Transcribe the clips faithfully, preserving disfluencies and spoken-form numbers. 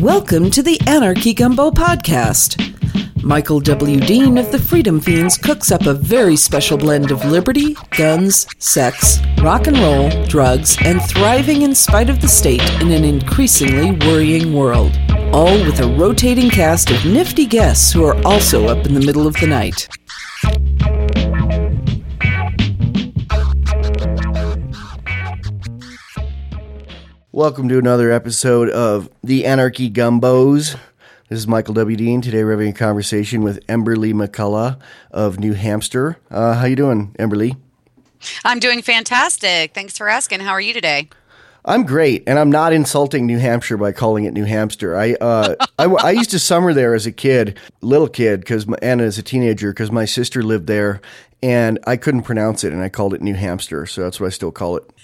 Welcome to the Anarchy Gumbo Podcast. Michael W. Dean of the Freedom Fiends cooks up a very special blend of liberty, guns, sex, rock and roll, drugs, and thriving in spite of the state in an increasingly worrying world. All with a rotating cast of nifty guests who are also up in the middle of the night. Welcome to another episode of the Anarchy Gumbos. This is Michael W. Dean. Today we're having a conversation with Emberly McCullough of New Hampshire. Uh, how you doing, Emberly? I'm doing fantastic. Thanks for asking. How are you today? I'm great, and I'm not insulting New Hampshire by calling it New Hampshire. I uh, I, I used to summer there as a kid, little kid, because and as a teenager, because my sister lived there, and I couldn't pronounce it, and I called it New Hampshire, so that's what I still call it.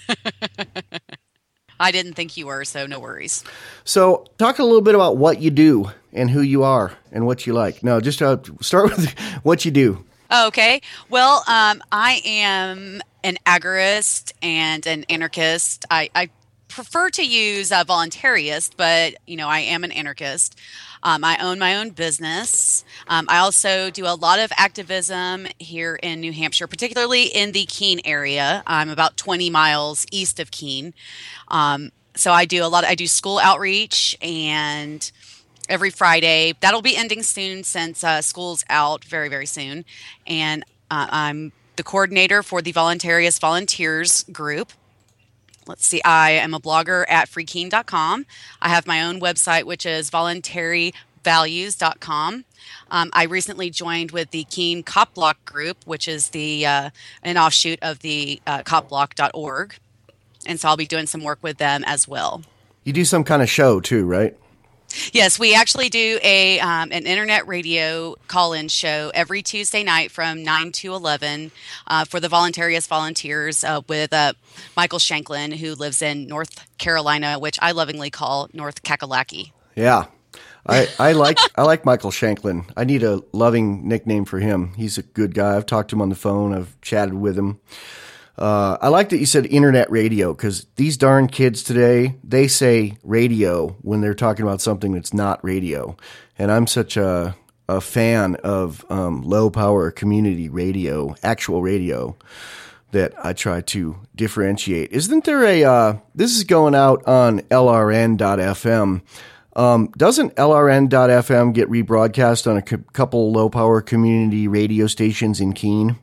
I didn't think you were, so no worries. So talk a little bit about what you do and who you are and what you like. No, just uh, start with what you do. Okay. Well, um, I am an agorist and an anarchist. I, I prefer to use uh, voluntarist, but, you know, I am an anarchist. Um, I own my own business. Um, I also do a lot of activism here in New Hampshire, particularly in the Keene area. I'm about twenty miles east of Keene. Um, so I do a lot. Of, I do school outreach, and every Friday that'll be ending soon since uh, school's out very, very soon. And uh, I'm the coordinator for the Voluntarist Volunteers group. Let's see, I am a blogger at free keene dot com. I have my own website, which is voluntary values dot com. Um, I recently joined with the Keene Cop Block group, which is the uh, an offshoot of the uh, cop block dot org. And so I'll be doing some work with them as well. You do some kind of show too, right? Yes, we actually do a um, an internet radio call-in show every Tuesday night from nine to eleven uh, for the Voluntarist Volunteers uh, with uh, Michael Shanklin, who lives in North Carolina, which I lovingly call North Kakalaki. Yeah, I, I like I like Michael Shanklin. I need a loving nickname for him. He's a good guy. I've talked to him on the phone. I've chatted with him. Uh, I like that you said internet radio, because these darn kids today, they say radio when they're talking about something that's not radio. And I'm such a, a fan of um, low-power community radio, actual radio, that I try to differentiate. Isn't there a, uh, this is going out on L R N dot F M. Um, doesn't L R N dot F M get rebroadcast on a c- couple low-power community radio stations in Keene?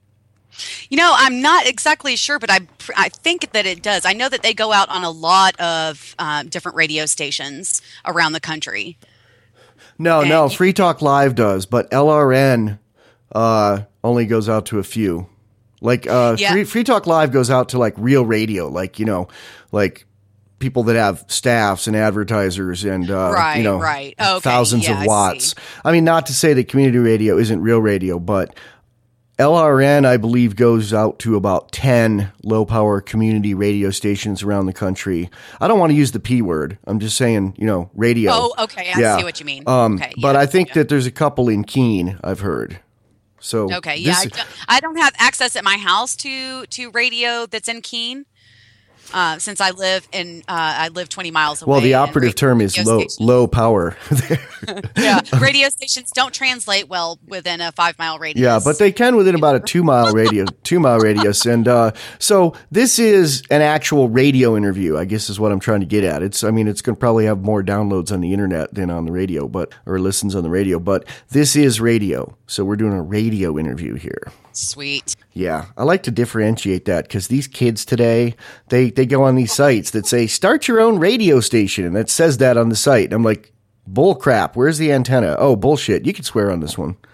You know, I'm not exactly sure, but I I think that it does. I know that they go out on a lot of uh, different radio stations around the country. No, and no, you, Free Talk Live does, but L R N uh, only goes out to a few. Like uh, yeah. Free, Free Talk Live goes out to like real radio, like, you know, like people that have staffs and advertisers and uh, right, you know, right. Oh, okay. thousands yeah, of watts. I, I mean, not to say that community radio isn't real radio, but L R N, I believe, goes out to about ten low-power community radio stations around the country. I don't want to use the P word. I'm just saying, you know, radio. Oh, okay. I yeah. see what you mean. Um, okay, but yeah, I think yeah. that there's a couple in Keene, I've heard. So okay, yeah. this, I don't, I don't have access at my house to, to radio that's in Keene. Uh, since I live in, uh, I live twenty miles away. Well, the operative term is low, stations. low power. Yeah, radio stations don't translate well within a five mile radius. Yeah, but they can within about a two mile radius, two mile radius. And uh, so this is an actual radio interview, I guess is what I'm trying to get at. It's, I mean, it's going to probably have more downloads on the internet than on the radio, but or listens on the radio. But this is radio, so we're doing a radio interview here. Sweet. Yeah, I like to differentiate that because these kids today, they, they go on these sites that say, start your own radio station, and that says that on the site. I'm like, bull crap, where's the antenna? Oh, bullshit, you can swear on this one.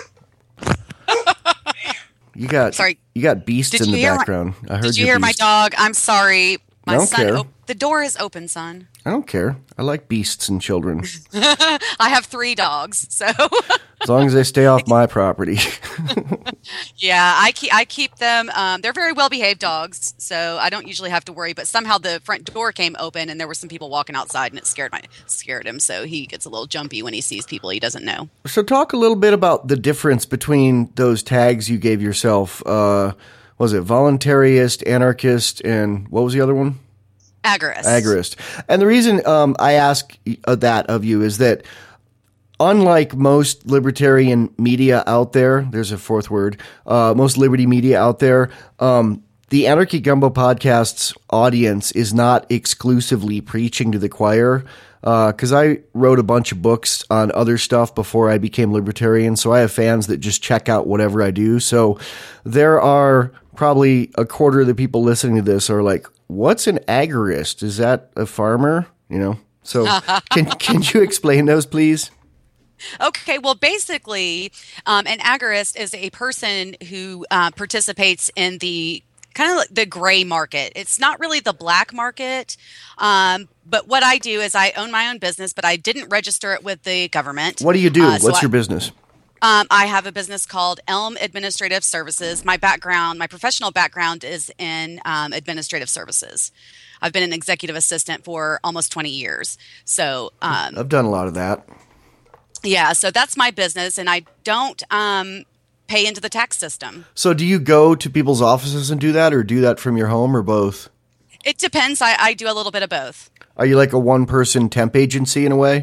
You got sorry. You got beasts Did in the my, background. I heard Did you your hear beast. my dog? I'm sorry. My I don't son, care. op- the door is open, son. I don't care. I like beasts and children. I have three dogs, so as long as they stay off my property. Yeah, I keep I keep them. Um, they're very well behaved dogs, so I don't usually have to worry. But somehow the front door came open, and there were some people walking outside, and it scared my scared him. So he gets a little jumpy when he sees people he doesn't know. So talk a little bit about the difference between those tags you gave yourself. Uh, was it voluntarist, anarchist, and what was the other one? Agorist. Agorist. And the reason um, I ask uh, that of you is that unlike most libertarian media out there, there's a fourth word, uh, most liberty media out there, um, the Anarchy Gumbo podcast's audience is not exclusively preaching to the choir. Because uh, I wrote a bunch of books on other stuff before I became libertarian, so I have fans that just check out whatever I do. So there are probably a quarter of the people listening to this are like, what's an agorist? Is that a farmer? You know, so can can you explain those, please? Okay, well, basically, um, an agorist is a person who uh, participates in the kind of like the gray market. It's not really the black market. Um, but what I do is I own my own business, but I didn't register it with the government. What do you do? Uh, so What's I, your business? Um, I have a business called Elm Administrative Services. My background, my professional background is in um, administrative services. I've been an executive assistant for almost twenty years. So um, I've done a lot of that. Yeah, so that's my business, and I don't um, pay into the tax system. So do you go to people's offices and do that, or do that from your home, or both? It depends. I, I do a little bit of both. Are you like a one-person temp agency in a way?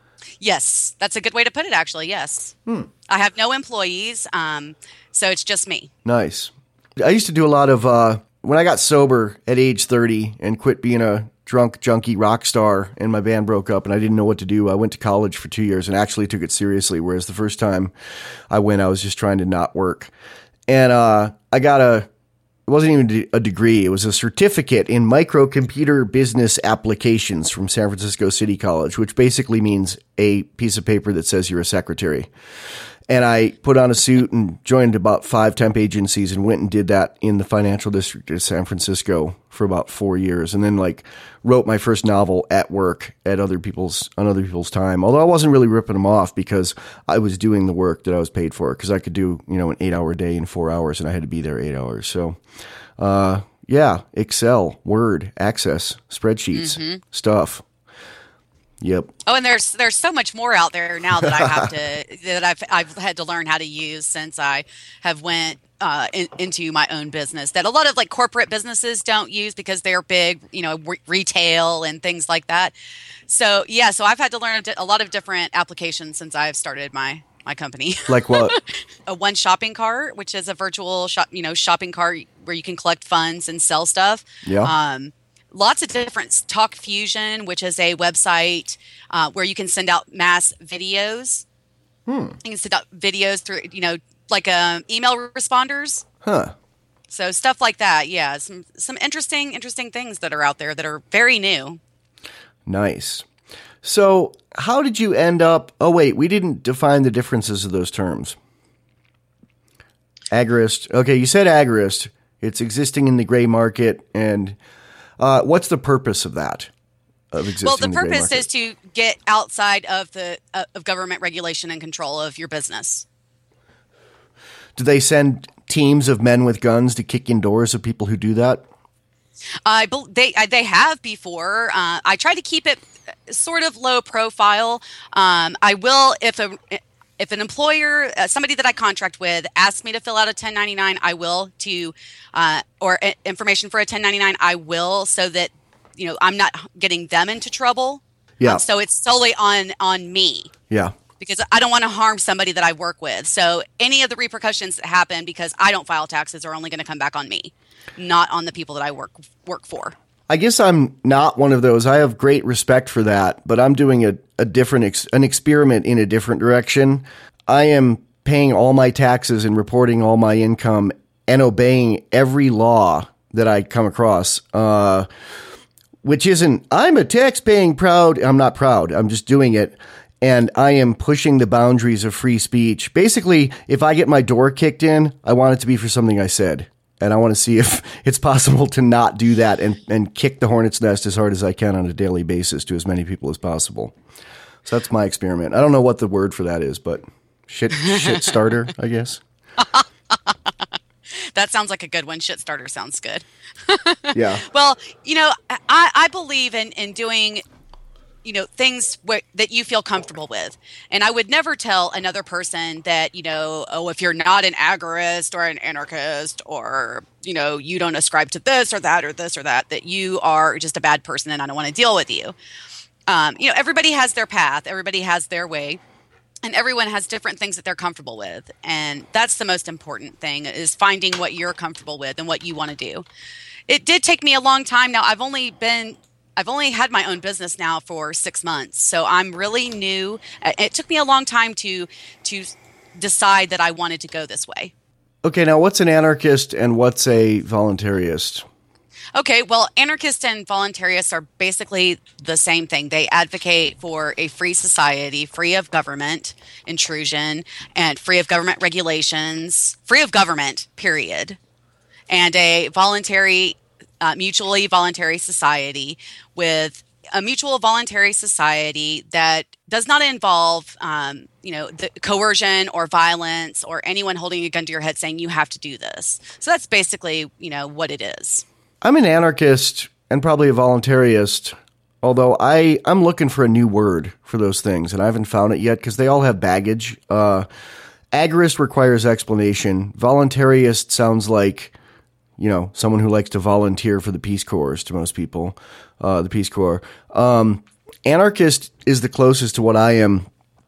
Yes, that's a good way to put it, actually, yes. Hmm. I have no employees, um, so it's just me. Nice. I used to do a lot of, uh, when I got sober at age thirty and quit being a drunk, junkie rock star, and my band broke up and I didn't know what to do. I went to college for two years and actually took it seriously, whereas the first time I went, I was just trying to not work. And uh, I got a, it wasn't even a degree, it was a certificate in microcomputer business applications from San Francisco City College, which basically means a piece of paper that says you're a secretary. And I put on a suit and joined about five temp agencies and went and did that in the financial district of San Francisco for about four years. And then like wrote my first novel at work at other people's, on other people's time. Although I wasn't really ripping them off because I was doing the work that I was paid for, because I could do, you know, an eight hour day in four hours and I had to be there eight hours. So, uh, yeah, Excel, Word, Access, spreadsheets, mm-hmm. stuff. Yep. Oh, and there's there's so much more out there now that I have to that I've I've had to learn how to use since I have went uh, in, into my own business that a lot of like corporate businesses don't use because they're big, you know, re- retail and things like that. So yeah, so I've had to learn a lot of different applications since I've started my my company. Like what? A one shopping cart, which is a virtual shop, you know, shopping cart where you can collect funds and sell stuff. Yeah. Um, Lots of different Talk Fusion, which is a website uh, where you can send out mass videos. Hmm. You can send out videos through, you know, like um, email responders. Huh. So stuff like that. Yeah, some some interesting, interesting things that are out there that are very new. Nice. So how did you end up? Oh, wait, we didn't define the differences of those terms. Agorist. Okay, you said agorist. It's existing in the gray market, and Uh, what's the purpose of that? Of existing well, the in the purpose gray market? is to get outside of the uh, of government regulation and control of your business. Do they send teams of men with guns to kick in doors of people who do that? I uh, they they have before. Uh, I try to keep it sort of low profile. Um, I will if a If an employer, uh, somebody that I contract with, asks me to fill out a ten ninety-nine, I will to, uh, or uh, information for a ten ninety-nine, I will, so that, you know, I'm not getting them into trouble. Yeah. Um, so it's solely on on me. Yeah. Because I don't want to harm somebody that I work with. So any of the repercussions that happen because I don't file taxes are only going to come back on me, not on the people that I work work for. I guess I'm not one of those. I have great respect for that, but I'm doing a, a different, ex- an experiment in a different direction. I am paying all my taxes and reporting all my income and obeying every law that I come across, uh, which isn't, I'm a tax-paying proud, I'm not proud, I'm just doing it. And I am pushing the boundaries of free speech. Basically, if I get my door kicked in, I want it to be for something I said. And I want to see if it's possible to not do that and, and kick the hornet's nest as hard as I can on a daily basis to as many people as possible. So that's my experiment. I don't know what the word for that is, but shit, shit starter, I guess. That sounds like a good one. Shit starter sounds good. Yeah. Well, you know, I, I believe in, in doing you know, things wh- that you feel comfortable with. And I would never tell another person that, you know, oh, if you're not an agorist or an anarchist, or, you know, you don't ascribe to this or that or this or that, that you are just a bad person and I don't want to deal with you. Um, you know, everybody has their path, everybody has their way. And everyone has different things that they're comfortable with. And that's the most important thing, is finding what you're comfortable with and what you want to do. It did take me a long time. Now, I've only been, I've only had my own business now for six months. So I'm really new. It took me a long time to, to decide that I wanted to go this way. Okay, now what's an anarchist and what's a voluntarist? Okay, well, anarchists and voluntarists are basically the same thing. They advocate for a free society, free of government intrusion and free of government regulations, free of government, period. And a voluntary, uh, mutually voluntary society with a mutual voluntary society that does not involve, um, you know, the coercion or violence or anyone holding a gun to your head saying you have to do this. So that's basically, you know, what it is. I'm an anarchist and probably a voluntarist, although I, I'm looking for a new word for those things, and I haven't found it yet because they all have baggage. Uh, agorist requires explanation. Voluntarist sounds like, you know, someone who likes to volunteer for the Peace Corps to most people, uh, the Peace Corps. Um, anarchist is the closest to what I am,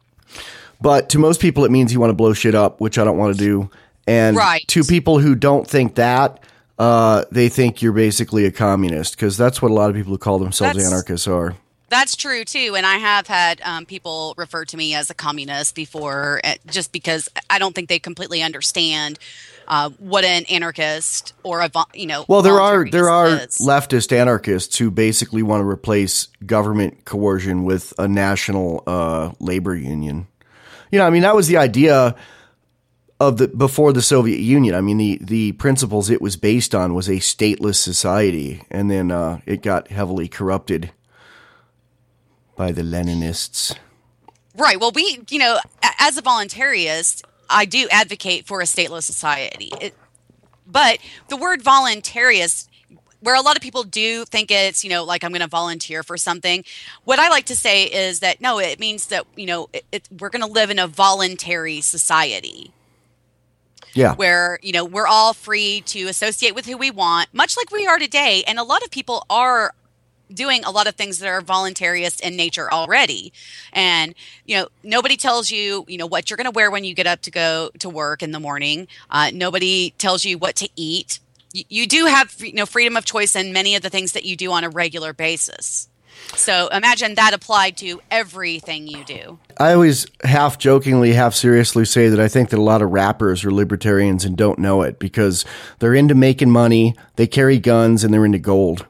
but to most people it means you want to blow shit up, which I don't want to do. And right. To people who don't think that, Uh, they think you're basically a communist, because that's what a lot of people who call themselves That's- anarchists are. That's true, too. And I have had um, people refer to me as a communist before, uh, just because I don't think they completely understand uh, what an anarchist or a, vo- you know, Well, there are there are is. leftist anarchists who basically want to replace government coercion with a national uh, labor union. You know, I mean, that was the idea of the before the Soviet Union. I mean, the the principles it was based on was a stateless society, and then uh, it got heavily corrupted by the Leninists. Right. Well, we, you know, a- as a voluntarist, I do advocate for a stateless society. It, but the word voluntarist, where a lot of people do think it's, you know, like I'm going to volunteer for something, what I like to say is that, no, it means that, you know, it, it, we're going to live in a voluntary society. Yeah. Where, you know, we're all free to associate with who we want, much like we are today. And a lot of people are doing a lot of things that are voluntarist in nature already. And, you know, nobody tells you, you know, what you're going to wear when you get up to go to work in the morning. Uh, nobody tells you what to eat. You, you do have, you know, freedom of choice in many of the things that you do on a regular basis. So imagine that applied to everything you do. I always half jokingly, half seriously say that I think that a lot of rappers are libertarians and don't know it, because they're into making money, they carry guns, and they're into gold.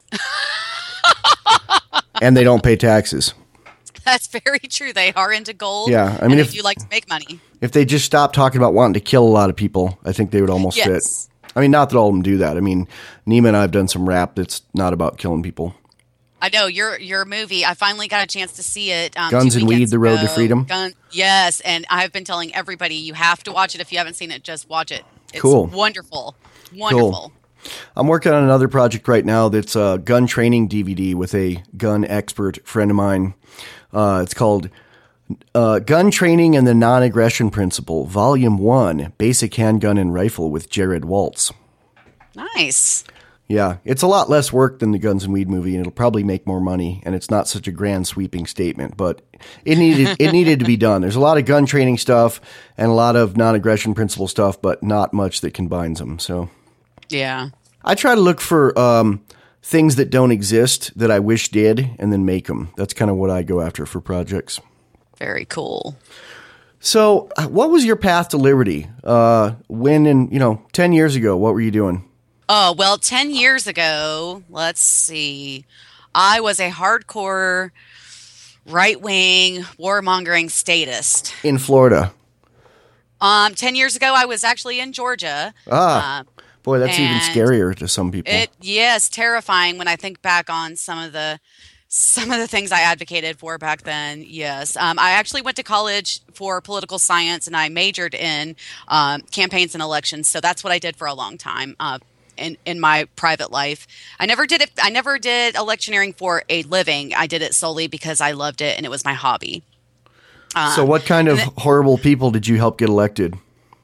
And they don't pay taxes. That's very true. They are into gold. Yeah, I mean, and if they do like to make money. If they just stopped talking about wanting to kill a lot of people, I think they would almost Yes. fit. I mean, not that all of them do that. I mean, Nima and I have done some rap that's not about killing people. I know your your movie. I finally got a chance to see it. Um, Guns two and Weed: weekends The Road to ago. Freedom. Gun, yes, and I've been telling everybody you have to watch it. If you haven't seen it, just watch it. It's Cool. wonderful, wonderful. I'm working on another project right now that's a gun training D V D with a gun expert friend of mine. Uh, it's called uh, Gun Training and the Non-Aggression Principle, Volume one, Basic Handgun and Rifle with Jared Waltz. Nice. Yeah, it's a lot less work than the Guns and Weed movie, and it'll probably make more money, and it's not such a grand sweeping statement, but it needed it needed to be done. There's a lot of gun training stuff and a lot of non-aggression principle stuff, but not much that combines them. So Yeah. I try to look for um, things that don't exist that I wish did, and then make them. That's kind of what I go after for projects. Very cool. So uh, what was your path to liberty? Uh, when, in, you know, ten years ago, what were you doing? Oh, well, ten years ago, let's see, I was a hardcore right-wing warmongering statist. In Florida. Um, ten years ago, I was actually in Georgia. Ah, Um, boy, that's even and scarier to some people. It yes, terrifying when I think back on some of the some of the things I advocated for back then. Yes, um, I actually went to college for political science, and I majored in um, campaigns and elections. So that's what I did for a long time. Uh, in, in my private life. I never did it. I never did electioneering for a living. I did it solely because I loved it and it was my hobby. Um, so what kind of then, horrible people did you help get elected?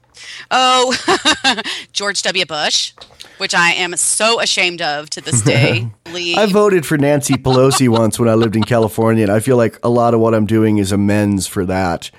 Oh, George W. Bush, which I am so ashamed of to this day. I voted for Nancy Pelosi once when I lived in California, and I feel like a lot of what I'm doing is amends for that.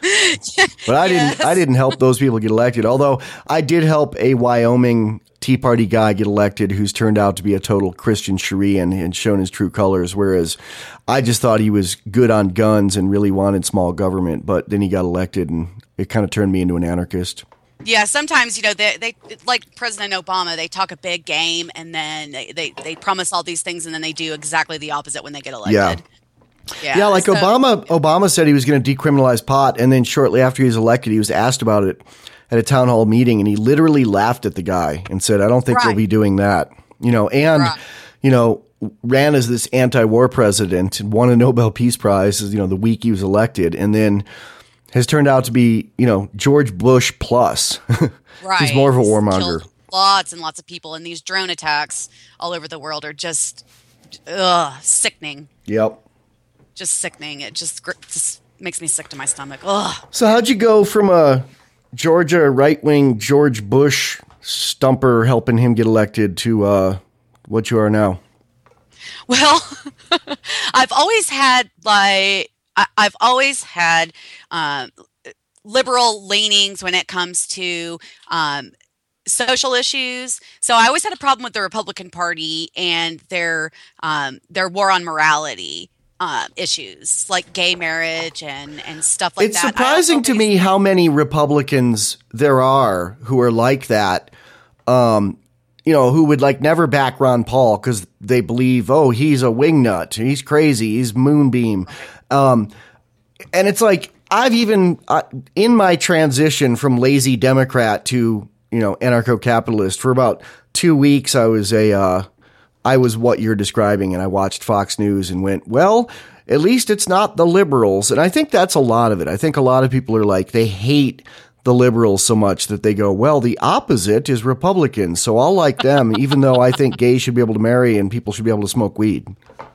But I yes. didn't I didn't help those people get elected, although I did help a Wyoming Tea Party guy get elected who's turned out to be a total Christian Sharia and shown his true colors, whereas I just thought he was good on guns and really wanted small government, but then he got elected and it kind of turned me into an anarchist. Yeah, sometimes, you know, they, they like President Obama, they talk a big game and then they, they, they promise all these things and then they do exactly the opposite when they get elected. Yeah. Yeah, yeah, like so, Obama Obama said he was going to decriminalize pot, and then shortly after he was elected, he was asked about it at a town hall meeting, and he literally laughed at the guy and said, I don't think right. we'll be doing that. You know, and, right. you know, ran as this anti-war president and won a Nobel Peace Prize, you know, the week he was elected, and then has turned out to be, you know, George Bush plus. Right. He's more of a warmonger. Killed lots and lots of people, and these drone attacks all over the world are just ugh, sickening. Yep. Just sickening. It just, just makes me sick to my stomach. Ugh. So how'd you go from a Georgia right-wing George Bush stumper helping him get elected to uh, what you are now? Well, I've always had like I, I've always had um, liberal leanings when it comes to um, social issues. So I always had a problem with the Republican Party and their um, their war on morality. Uh, issues like gay marriage and, and stuff like it's that. It's surprising to me how many Republicans there are who are like that, um, you know, who would like never back Ron Paul because they believe, oh, he's a wingnut, he's crazy, he's moonbeam. Um, and it's like I've even uh, in my transition from lazy Democrat to, you know, anarcho-capitalist for about two weeks, I was a uh, I was what you're describing, and I watched Fox News and went, well, at least it's not the liberals. And I think that's a lot of it. I think a lot of people are like, they hate the liberals so much that they go, well, the opposite is Republicans, so I'll like them, even though I think gays should be able to marry and people should be able to smoke weed.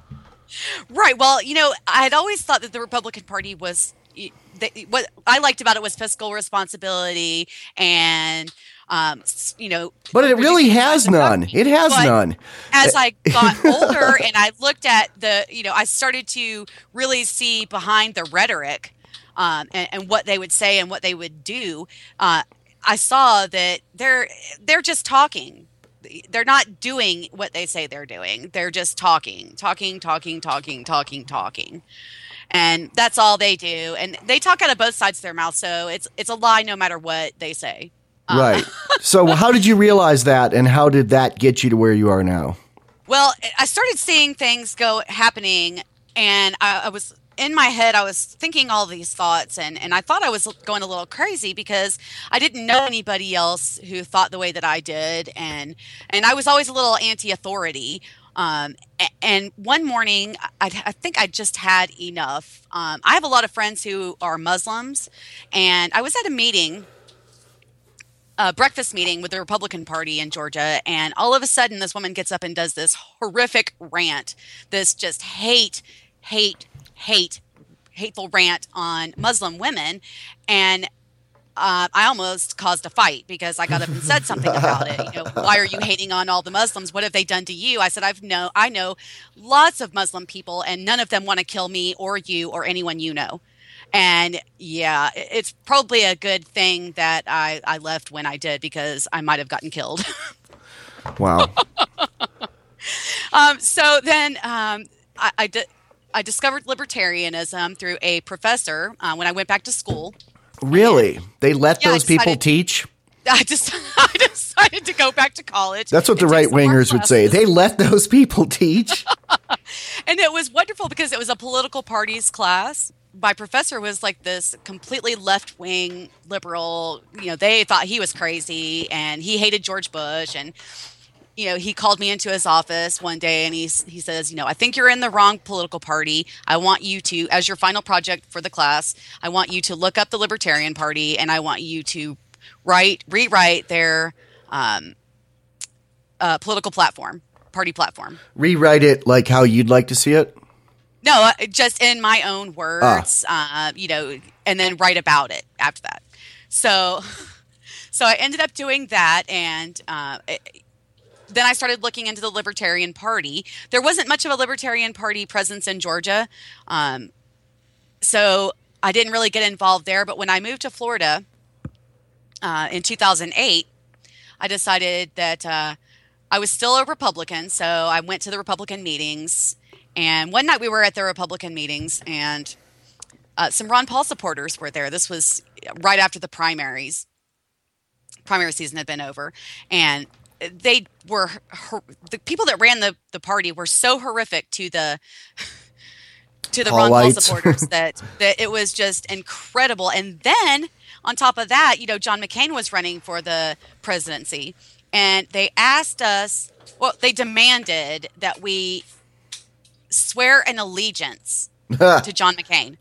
Right. Well, you know, I had always thought that the Republican Party was they, what I liked about it was fiscal responsibility and Um, you know, but it really has none. It has but none. As I got older and I looked at the, you know, I started to really see behind the rhetoric um, and, and what they would say and what they would do. Uh, I saw that they're they're just talking. They're not doing what they say they're doing. They're just talking, talking, talking, talking, talking, talking. And that's all they do. And they talk out of both sides of their mouth. So it's it's a lie no matter what they say. Right. So how did you realize that, and how did that get you to where you are now? Well, I started seeing things go happening, and I, I was in my head, I was thinking all these thoughts, and, and I thought I was going a little crazy because I didn't know anybody else who thought the way that I did, and and I was always a little anti-authority. Um, and one morning, I, I think I just had enough. Um, I have a lot of friends who are Muslims, and I was at a meeting a breakfast meeting with the Republican Party in Georgia, and all of a sudden this woman gets up and does this horrific rant, this just hate, hate, hate, hateful rant on Muslim women, and uh, I almost caused a fight because I got up and said something about it. You know, why are you hating on all the Muslims? What have they done to you? I said, I've know, I know lots of Muslim people, and none of them want to kill me or you or anyone you know. And yeah, it's probably a good thing that I, I left when I did because I might have gotten killed. Wow. um, so then um, I, I, di- I discovered libertarianism through a professor uh, when I went back to school. Really? They let yeah, those decided, people teach? I just I decided to go back to college. That's what the right-wingers would say. They let those people teach. And it was wonderful because it was a political parties class. My professor was like this completely left-wing liberal. You know, they thought he was crazy and he hated George Bush. And, you know, he called me into his office one day and he, he says, you know, I think you're in the wrong political party. I want you to, as your final project for the class, I want you to look up the Libertarian Party and I want you to write, rewrite their, um, uh, political platform, party platform. Rewrite it like how you'd like to see it? No, uh, just in my own words, ah. uh, you know, and then write about it after that. So, so I ended up doing that, and uh, it, then I started looking into the Libertarian Party. There wasn't much of a Libertarian Party presence in Georgia, um, so I didn't really get involved there. But when I moved to Florida uh, in two thousand eight, I decided that uh, I was still a Republican, so I went to the Republican meetings. And one night we were at the Republican meetings, and uh, some Ron Paul supporters were there. This was right after the primaries. Primary season had been over, and they were the people that ran the, the party were so horrific to the to the Ron Paul supporters that that it was just incredible. And then on top of that, you know, John McCain was running for the presidency, and they asked us, well, they demanded that we swear an allegiance to John McCain.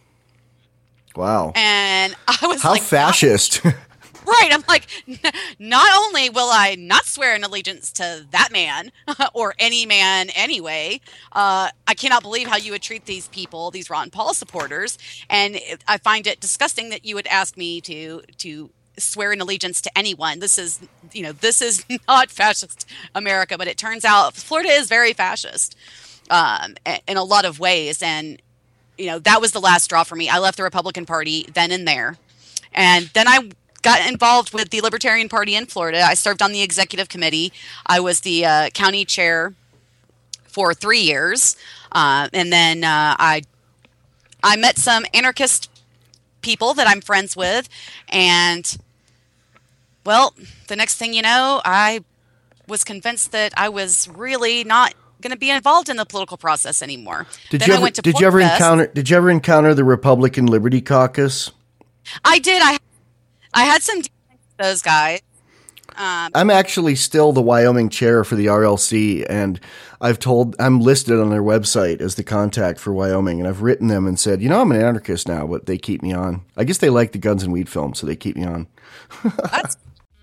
Wow. And I was How like, fascist. Right. I'm like, not only will I not swear an allegiance to that man or any man anyway, uh, I cannot believe how you would treat these people, these Ron Paul supporters. And I find it disgusting that you would ask me to to swear an allegiance to anyone. This is, you know, this is not fascist America, but it turns out Florida is very fascist um, in a lot of ways. And, you know, that was the last straw for me. I left the Republican Party then and there. And then I got involved with the Libertarian Party in Florida. I served on the executive committee. I was the uh, county chair for three years. Uh, and then uh, I I met some anarchist people that I'm friends with. And, well, the next thing you know, I was convinced that I was really not going to be involved in the political process anymore. Did then you I ever, went to did you ever Portfest. encounter Did you ever encounter the Republican Liberty Caucus? I did. I I had some dealings with those guys. Um, I'm actually still the Wyoming chair for the R L C, and I've told I'm listed on their website as the contact for Wyoming, and I've written them and said, you know, I'm an anarchist now, but they keep me on. I guess they like the Guns and Weed film, so they keep me on. that's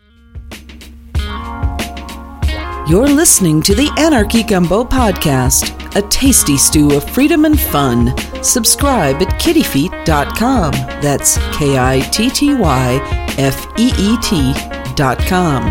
You're listening to the Anarchy Gumbo Podcast, a tasty stew of freedom and fun. Subscribe at kitty feet dot com. That's K I T T Y F E E T dot com.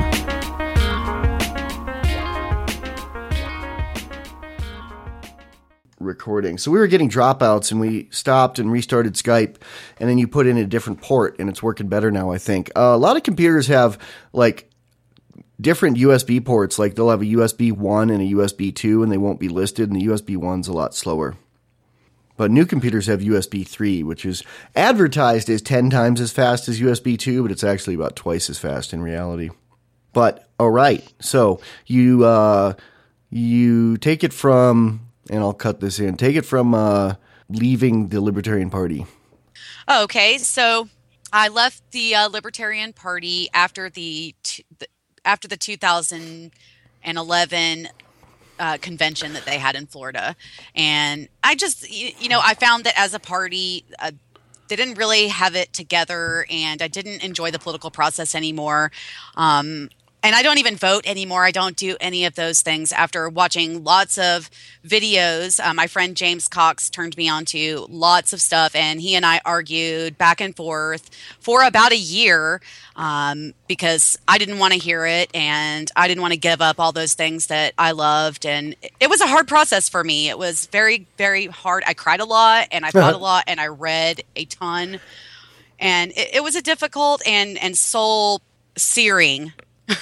Recording. So we were getting dropouts, and we stopped and restarted Skype, and then you put in a different port, and it's working better now, I think. Uh, a lot of computers have, like, different U S B ports. Like, they'll have a U S B one and a U S B two, and they won't be listed, and the U S B one's a lot slower. But new computers have U S B three, which is advertised as ten times as fast as U S B two, but it's actually about twice as fast in reality. But, all right, so you uh, you take it from, and I'll cut this in, take it from uh, leaving the Libertarian Party. oh, okay. So I left the uh, Libertarian Party after the, t- the after the two thousand eleven uh, convention that they had in Florida, and I just you, you know I found that as a party, uh, they didn't really have it together, and I didn't enjoy the political process anymore. Um, And I don't even vote anymore. I don't do any of those things after watching lots of videos. Uh, my friend James Cox turned me on to lots of stuff, and he and I argued back and forth for about a year um, because I didn't want to hear it, and I didn't want to give up all those things that I loved. And it was a hard process for me. It was very, very hard. I cried a lot, and I thought a lot, and I read a ton. And it, it was a difficult and, and soul-searing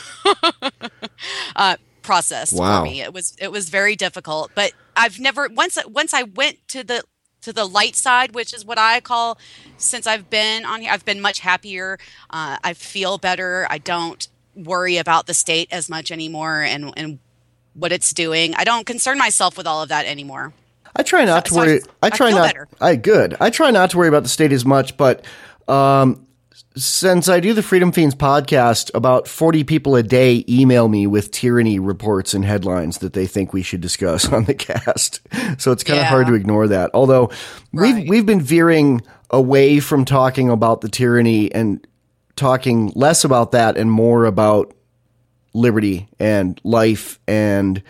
uh, process Wow. for me. It was it was very difficult, but I've never once once I went to the to the light side, which is what I call, since I've been on here, I've been much happier. Uh, I feel better. I don't worry about the state as much anymore and and what it's doing. I don't concern myself with all of that anymore. I try not So- to worry. so I, I try feel not. better. I good. I try not to worry about the state as much, but um, since I do the Freedom Fiends podcast, about forty people a day email me with tyranny reports and headlines that they think we should discuss on the cast. So it's kind of Yeah. hard to ignore that. Although Right. we've we've been veering away from talking about the tyranny and talking less about that and more about liberty and life and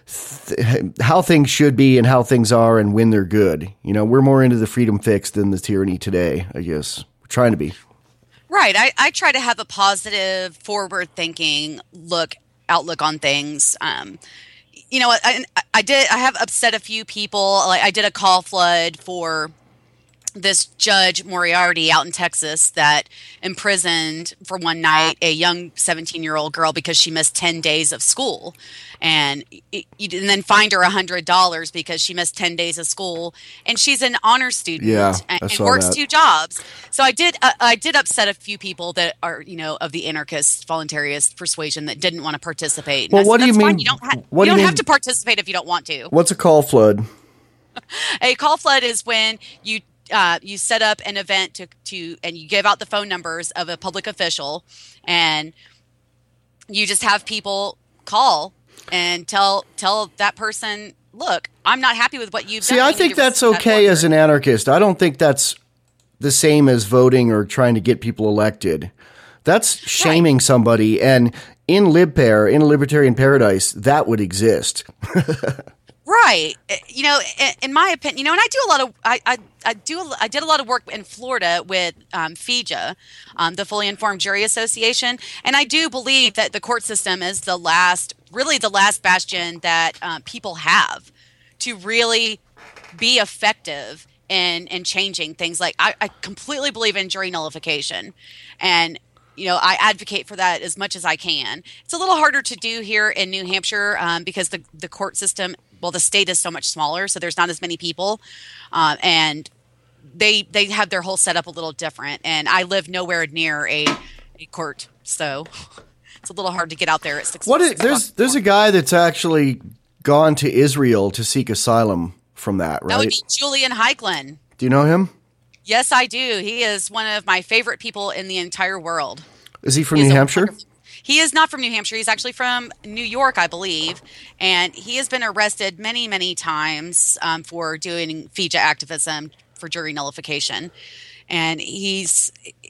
th- how things should be and how things are and when they're good. You know, we're more into the freedom fix than the tyranny today, I guess. We're trying to be. Right. I, I try to have a positive, forward-thinking look outlook on things. Um, you know, I, I did. I have upset a few people. Like I did a call flood for this Judge Moriarty out in Texas that imprisoned for one night a young seventeen-year-old girl because she missed ten days of school, and, it, and then fined her one hundred dollars because she missed ten days of school, and she's an honor student yeah, and, I and saw works that. two jobs. So I did uh, I did upset a few people that are, you know, of the anarchist voluntarist persuasion that didn't want to participate. And Well, I said, what do you "That's fine. mean- You don't, ha- what you do you don't have mean- to participate if you don't want to." What's a call flood? A call flood is when you uh, you set up an event to, to and you give out the phone numbers of a public official, and you just have people call and tell tell that person, "Look, I'm not happy with what you've See, done." I You need think to that's rescind that okay order." as an anarchist. I don't think that's the same as voting or trying to get people elected. That's shaming somebody. And in LibPair, in a libertarian paradise, that would exist. Right. Uh, You know, in, in my opinion, you know, and I do a lot of, I, I, I do, a- I did a lot of work in Florida with um, F I J A, um, the Fully Informed Jury Association. And I do believe that the court system is the last, really the last bastion that um, people have to really be effective in, in changing things. Like, I, I completely believe in jury nullification. And, you know, I advocate for that as much as I can. It's a little harder to do here in New Hampshire um, because the, the court system, well, the state is so much smaller, so there's not as many people, uh, and they they have their whole setup a little different. And I live nowhere near a, a court, so it's a little hard to get out there at six. What is, six there's o'clock. there's a guy that's actually gone to Israel to seek asylum from that, That would right? be Julian Heiklin. Do you know him? Yes, I do. He is one of my favorite people in the entire world. Is he from He's New a Hampshire? wonderful- He is not from New Hampshire. He's actually from New York, I believe. And he has been arrested many, many times um, for doing F I J A activism for jury nullification. And he's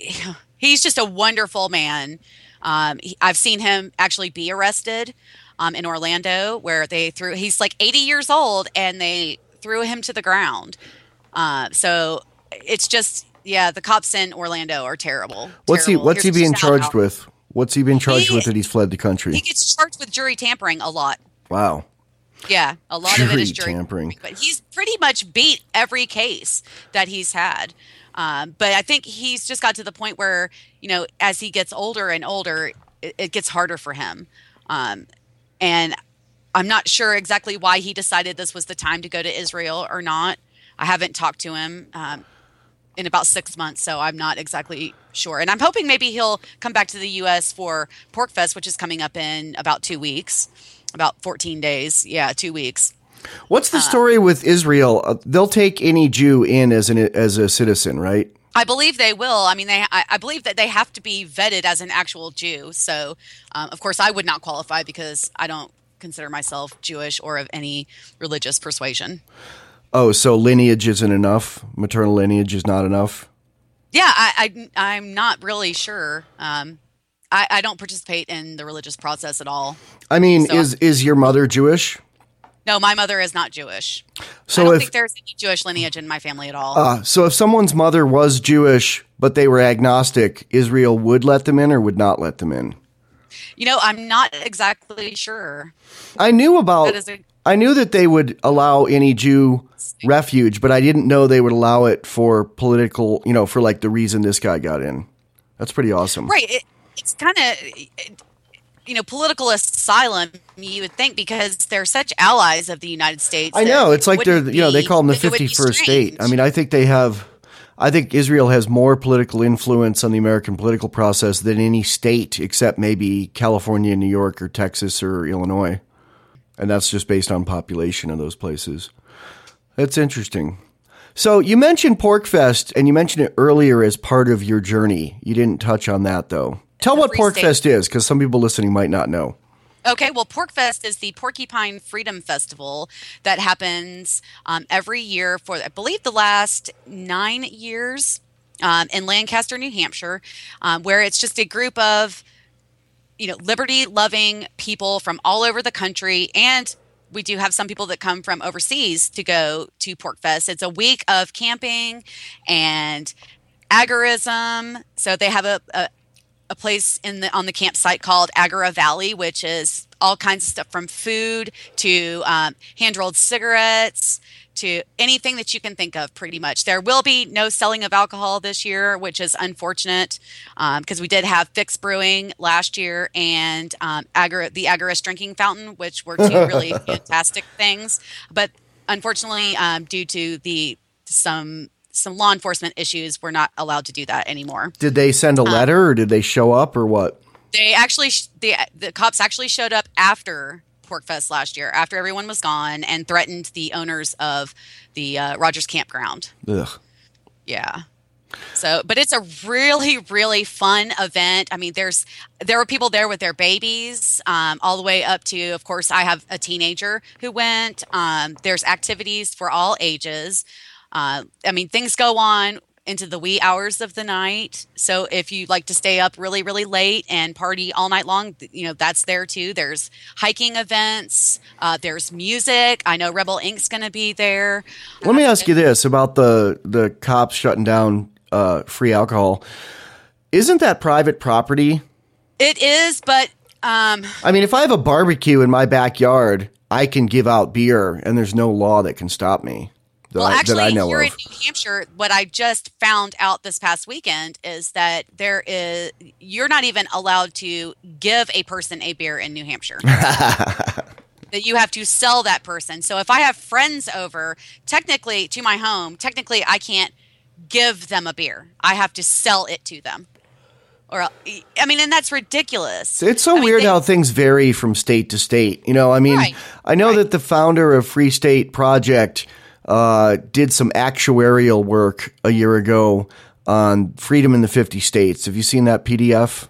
he's just a wonderful man. Um, he, I've seen him actually be arrested um, in Orlando, where they threw, he's like eighty years old, and they threw him to the ground. Uh, so it's just, yeah, the cops in Orlando are terrible. What's he terrible. What's he Here's a being shout charged out. with? What's he been charged He- with that he's fled the country? He gets charged with jury tampering a lot. Wow. Yeah, a lot of it is Jury jury tampering. But he's pretty much beat every case that he's had. Um, but I think he's just got to the point where, you know, as he gets older and older, it, it gets harder for him. Um, and I'm not sure exactly why he decided this was the time to go to Israel or not. I haven't talked to him um, in about six months, so I'm not exactly sure. And I'm hoping maybe he'll come back to the U S for Pork Fest, which is coming up in about two weeks, about fourteen days. Yeah, two weeks. What's the story with Israel? Uh, they'll take any Jew in as an as a citizen, right? I believe they will. I mean, they. I, I believe that they have to be vetted as an actual Jew. So, um, of course, I would not qualify because I don't consider myself Jewish or of any religious persuasion. Oh, so lineage isn't enough? Maternal lineage is not enough? Yeah, I, I I'm not really sure. Um, I, I don't participate in the religious process at all. I mean, So- is is your mother Jewish? No, my mother is not Jewish. So I don't if think there's any Jewish lineage in my family at all. uh, so if someone's mother was Jewish but they were agnostic, Israel would let them in or would not let them in? you know, I'm not exactly sure. I knew about That is a- I knew that they would allow any Jew refuge, but I didn't know they would allow it for political, you know, for like the reason this guy got in. That's pretty awesome. Right. It, it's kind of, you know, political asylum, you would think, because they're such allies of the United States. I that know. it It's like they're, wouldn't you know, they be- call them the it would be fifty-first state. I strange. mean, I think they have, I think Israel has more political influence on the American political process than any state except maybe California, New York, or Texas, or Illinois. And that's just based on population of those places. That's interesting. So you mentioned Pork Fest, and you mentioned it earlier as part of your journey. You didn't touch on that, though. Tell what Every Pork state- Fest is, because some people listening might not know. Okay, well, Pork Fest is the Porcupine Freedom Festival that happens um, every year for, I believe, the last nine years um, in Lancaster, New Hampshire, um, where it's just a group of you know, liberty-loving people from all over the country, and we do have some people that come from overseas to go to PorcFest. It's a week of camping and agorism. So they have a, a, a place in the on the campsite called Agora Valley, which is all kinds of stuff from food to um, hand-rolled cigarettes to anything that you can think of, pretty much. There will be no selling of alcohol this year, which is unfortunate, because um, we did have Fix Brewing last year and um, Agor- the Agorist Drinking Fountain, which were two really fantastic things. But unfortunately, um, due to the some some law enforcement issues, we're not allowed to do that anymore. Did they send a letter um, or did they show up or what? They actually, the, the cops actually showed up after PorcFest last year, after everyone was gone, and threatened the owners of the uh, Rogers Campground. Ugh. Yeah. So, but it's a really, really fun event. I mean, there's there were people there with their babies, um, all the way up to, of course, I have a teenager who went. Um, there's activities for all ages. Uh, I mean, things go on into the wee hours of the night. So if you like to stay up really, really late and party all night long, you know, that's there too. There's hiking events. Uh, there's music. I know Rebel Incorporated's going to be there. Let me ask you this about the, the cops shutting down uh, free alcohol. Isn't that private property? It is, but... Um, I mean, if I have a barbecue in my backyard, I can give out beer and there's no law that can stop me. Well, I, actually, here of. in New Hampshire, what I just found out this past weekend is that there is you're not even allowed to give a person a beer in New Hampshire. That you have to sell that person. So if I have friends over, technically to my home, technically I can't give them a beer. I have to sell it to them. Or I mean, and that's ridiculous. It's so I mean, weird they, how things vary from state to state. You know, I mean, right, I know right. that the founder of Free State Project Uh, did some actuarial work a year ago on freedom in the fifty states. Have you seen that P D F?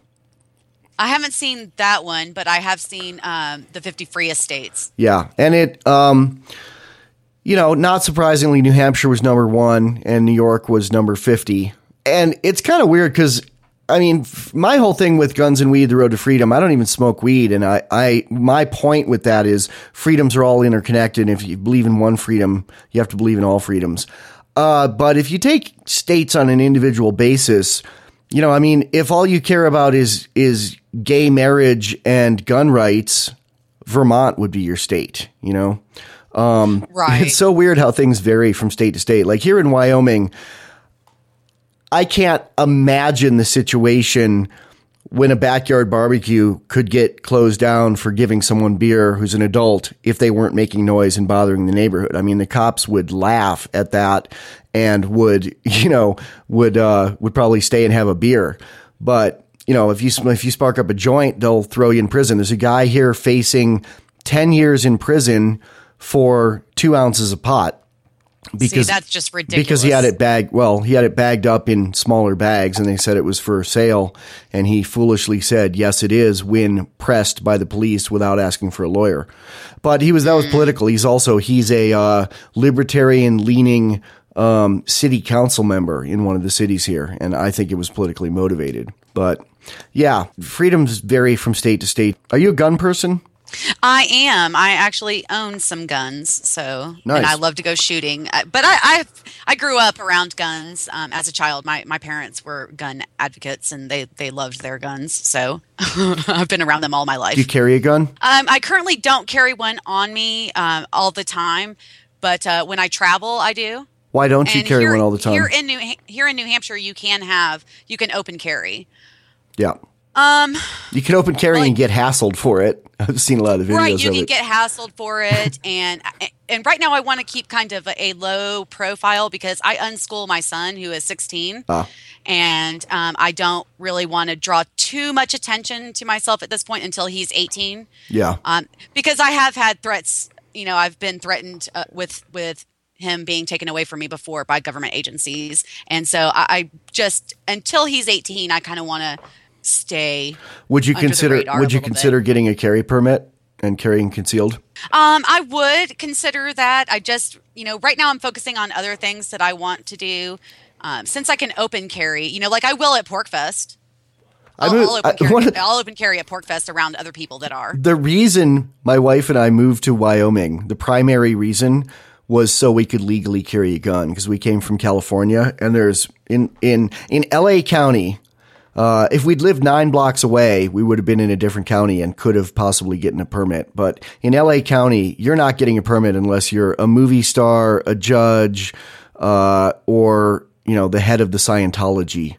I haven't seen that one, but I have seen um, the fifty freest states. Yeah. And it, um, you know, not surprisingly, New Hampshire was number one and New York was number fifty. And it's kind of weird because, I mean, f- my whole thing with Guns and Weed, The Road to Freedom, I don't even smoke weed. And I, I, my point with that is freedoms are all interconnected. If you believe in one freedom, you have to believe in all freedoms. Uh, but if you take states on an individual basis, you know, I mean, if all you care about is, is gay marriage and gun rights, Vermont would be your state, you know? Um, right. It's so weird how things vary from state to state. Like here in Wyoming, I can't imagine the situation when a backyard barbecue could get closed down for giving someone beer who's an adult if they weren't making noise and bothering the neighborhood. I mean, the cops would laugh at that and would, you know, would uh, would probably stay and have a beer. But, you know, if you if you spark up a joint, they'll throw you in prison. There's a guy here facing ten years in prison for two ounces of pot. Because See, that's just ridiculous. Because he had it bagged. Well, he had it bagged up in smaller bags, and they said it was for sale. And he foolishly said, "Yes, it is," when pressed by the police without asking for a lawyer. But he was that was political. He's also he's a uh, libertarian-leaning um, city council member in one of the cities here, and I think it was politically motivated. But yeah, freedoms vary from state to state. Are you a gun person? I am. I actually own some guns, so nice. And I love to go shooting. But I I, I grew up around guns um, as a child. My my parents were gun advocates, and they, they loved their guns. So I've been around them all my life. Do you carry a gun? Um, I currently don't carry one on me um, all the time, but uh, when I travel, I do. Why don't you and carry here, one all the time? Here in New here in New Hampshire, you can have you can open carry. Yeah. Um, you can open carry like, and get hassled for it. I've seen a lot of videos right, you of can it. get hassled for it, and and right now I want to keep kind of a, a low profile because I unschool my son who is sixteen, ah. and um, I don't really want to draw too much attention to myself at this point until he's eighteen. Yeah, um, because I have had threats. You know, I've been threatened uh, with with. him being taken away from me before by government agencies. And so I, I just, until he's eighteen, I kind of want to stay. Would you under consider, the radar would a you little consider bit. getting a carry permit and carrying concealed? Um, I would consider that. I just, you know, right now I'm focusing on other things that I want to do. Um, since I can open carry, you know, like I will at PorcFest. I'll, moved, I'll, open I, carry, one, I'll open carry at PorcFest around other people that are. The reason my wife and I moved to Wyoming, the primary reason was so we could legally carry a gun because we came from California, and there's in in in L A County. Uh, if we'd lived nine blocks away, we would have been in a different county and could have possibly gotten a permit. But in L A County, you're not getting a permit unless you're a movie star, a judge, uh, or you know the head of the Scientology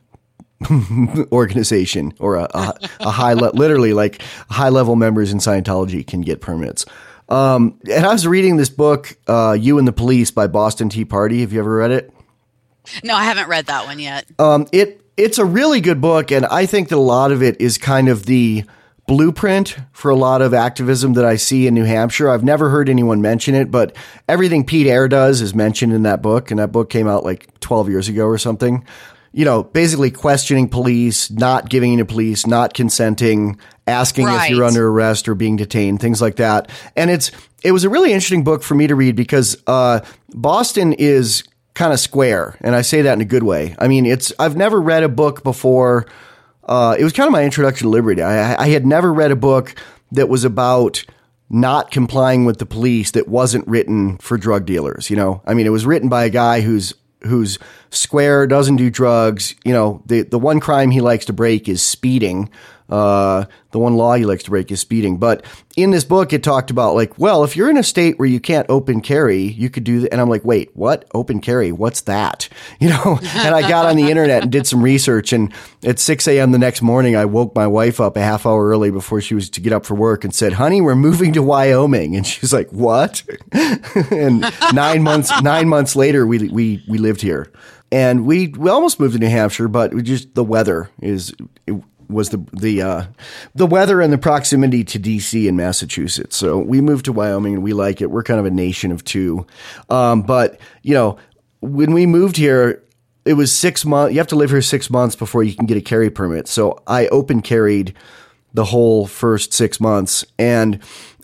organization, or a, a, a high le- literally like high level members in Scientology can get permits. Um, and I was reading this book, uh, You and the Police by Boston Tea Party. Have you ever read it? No, I haven't read that one yet. Um, it it's a really good book, and I think that a lot of it is kind of the blueprint for a lot of activism that I see in New Hampshire. I've never heard anyone mention it, but everything Pete Eyre does is mentioned in that book, and that book came out like twelve years ago or something. You know, basically questioning police, not giving in to police, not consenting, asking right. if you're under arrest or being detained, things like that. And it's it was a really interesting book for me to read because uh, Boston is kind of square, and I say that in a good way. I mean, it's I've never read a book before. Uh, it was kind of my introduction to liberty. I, I had never read a book that was about not complying with the police that wasn't written for drug dealers. You know, I mean, it was written by a guy who's who's square, doesn't do drugs. You know, the the one crime he likes to break is speeding. Uh, the one law he likes to break is speeding. But in this book, it talked about like, well, if you're in a state where you can't open carry, you could do that. And I'm like, wait, what? Open carry? What's that? You know, and I got on the internet and did some research. And at six a.m. the next morning, I woke my wife up a half hour early before she was to get up for work and said, honey, we're moving to Wyoming. And she's like, what? And nine months, nine months later, we, we, we lived here. And we, we almost moved to New Hampshire, but we just, the weather is, it, was the the uh, the weather and the proximity to D C and Massachusetts. So we moved to Wyoming and we like it. We're kind of a nation of two. Um, but, you know, when we moved here, it was six months. You have to live here six months before you can get a carry permit. So I open carried the whole first six months and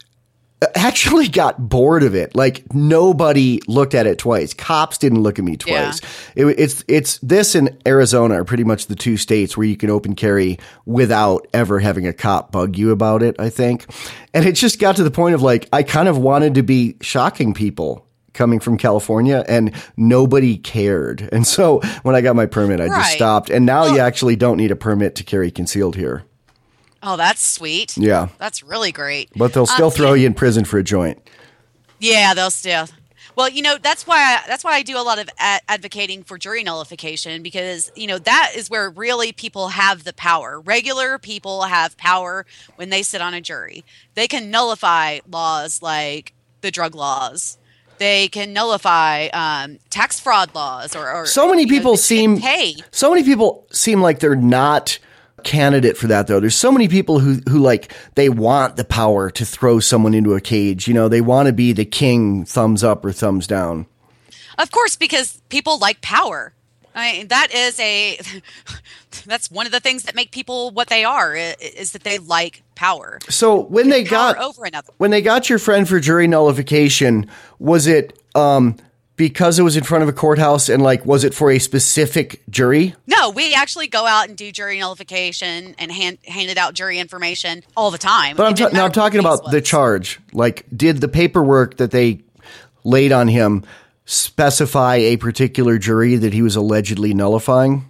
actually got bored of it. Like nobody looked at it twice. Cops didn't look at me twice. Yeah. It, it's it's this and Arizona are pretty much the two states where you can open carry without ever having a cop bug you about it, I think. And it just got to the point of like I kind of wanted to be shocking people coming from California and nobody cared. And so when I got my permit, I right. just stopped. And now well, you actually don't need a permit to carry concealed here. Oh, that's sweet. Yeah. That's really great. But they'll still um, throw you in prison for a joint. Yeah, they'll still. Well, you know, that's why I, that's why I do a lot of ad- advocating for jury nullification because, you know, that is where really people have the power. Regular people have power when they sit on a jury. They can nullify laws like the drug laws. They can nullify um, tax fraud laws or, or so many people know, seem pay. So many people seem like they're not candidate for that though. There's so many people who who like they want the power to throw someone into a cage. You know, they want to be the king, thumbs up or thumbs down. Of course, because people like power. I mean, that is a that's one of the things that make people what they are is that they like power. So when they got over another. when they got your friend for jury nullification, was it um because it was in front of a courthouse and like, was it for a specific jury? No, we actually go out and do jury nullification and hand handed out jury information all the time. But I'm ta- now I'm talking about was. the charge. Like, did the paperwork that they laid on him specify a particular jury that he was allegedly nullifying?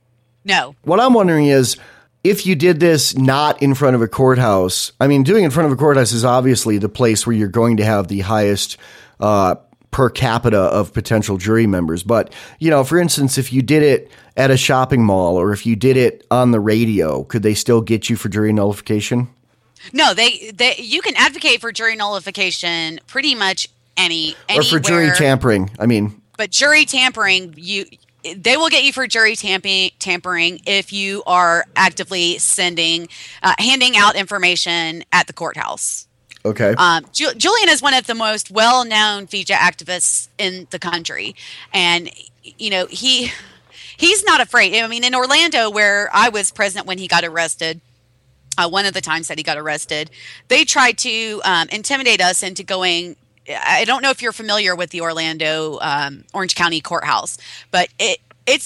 No. What I'm wondering is, if you did this not in front of a courthouse, I mean, doing it in front of a courthouse is obviously the place where you're going to have the highest uh per capita of potential jury members. But, you know, for instance, if you did it at a shopping mall or if you did it on the radio, could they still get you for jury nullification? No, they, they you can advocate for jury nullification pretty much any anywhere. Or for jury tampering, I mean. But jury tampering, you they will get you for jury tampering tampering if you are actively sending, uh, handing out information at the courthouse. Okay. Um, Ju- Julian is one of the most well-known F I J A activists in the country, and you know he he's not afraid. I mean, in Orlando, where I was present when he got arrested, uh, one of the times that he got arrested, they tried to um, intimidate us into going. I don't know if you're familiar with the Orlando um, Orange County Courthouse, but it it's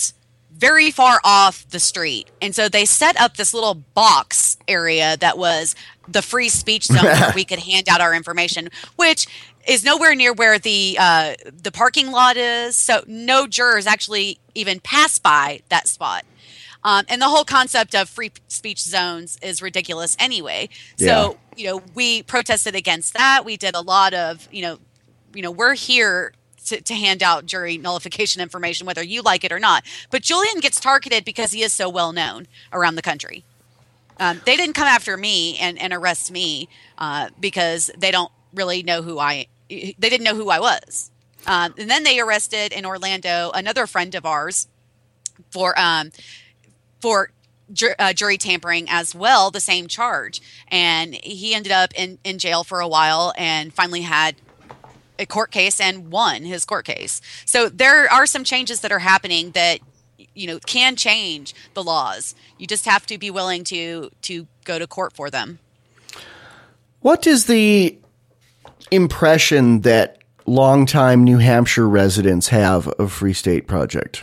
very far off the street. And so they set up this little box area that was the free speech zone where we could hand out our information, which is nowhere near where the uh, the parking lot is. So no jurors actually even pass by that spot. Um, and the whole concept of free speech zones is ridiculous anyway. So, yeah. you know, we protested against that. We did a lot of, you know, you know, we're here To, to hand out jury nullification information, whether you like it or not. But Julian gets targeted because he is so well known around the country. Um, they didn't come after me and, and arrest me uh, because they don't really know who I. They didn't know who I was. Um, and then they arrested in Orlando another friend of ours for um, for ju- uh, jury tampering as well, the same charge, and he ended up in, in jail for a while and finally had a court case and won his court case. So there are some changes that are happening that, you know, can change the laws. You just have to be willing to to go to court for them. What is the impression that longtime New Hampshire residents have of Free State Project?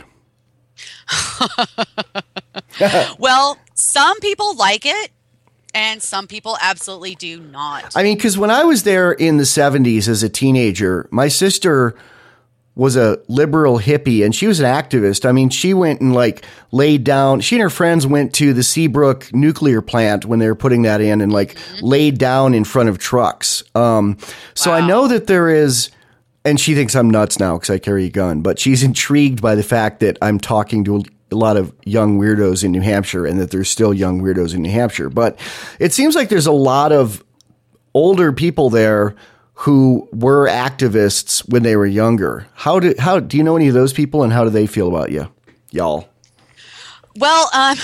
Well, some people like it. And some people absolutely do not. I mean, because when I was there in the seventies as a teenager, my sister was a liberal hippie and she was an activist. I mean, she went and like laid down. She and her friends went to the Seabrook nuclear plant when they were putting that in and like mm-hmm. laid down in front of trucks. Um, so wow. I know that there is, and she thinks I'm nuts now because I carry a gun, but she's intrigued by the fact that I'm talking to a a lot of young weirdos in New Hampshire and that there's still young weirdos in New Hampshire. But it seems like there's a lot of older people there who were activists when they were younger. How do, how do you know any of those people and how do they feel about you, y'all? Well, um,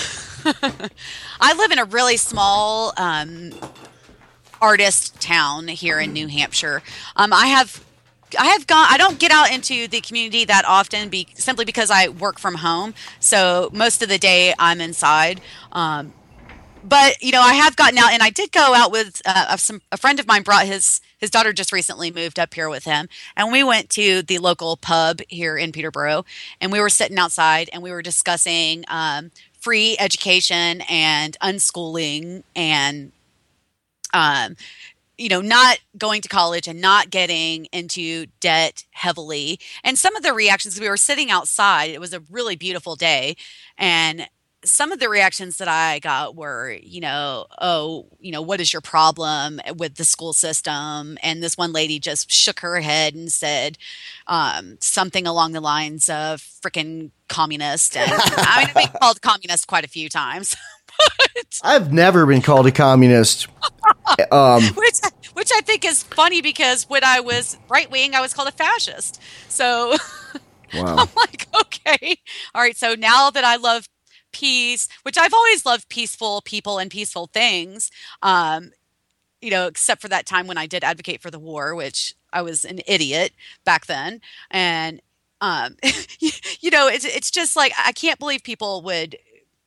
I live in a really small um, artist town here in New Hampshire. Um, I have I have gone. I don't get out into the community that often, be, simply because I work from home. So most of the day I'm inside. Um, but you know, I have gotten out, and I did go out with uh, some. A friend of mine brought his his daughter just recently moved up here with him, and we went to the local pub here in Peterborough, and we were sitting outside, and we were discussing um, free education and unschooling and. Um, you know, not going to college and not getting into debt heavily. And some of the reactions, we were sitting outside, it was a really beautiful day. And some of the reactions that I got were, you know, oh, you know, what is your problem with the school system? And this one lady just shook her head and said um, something along the lines of freaking communist. And I mean, I've been called communist quite a few times. But, I've never been called a communist. Um, which, which I think is funny because when I was right wing, I was called a fascist. So wow. I'm like, okay, all right. So now that I love peace, which I've always loved peaceful people and peaceful things, um, you know, except for that time when I did advocate for the war, which I was an idiot back then. And, um, you, you know, it's, it's just like, I can't believe people would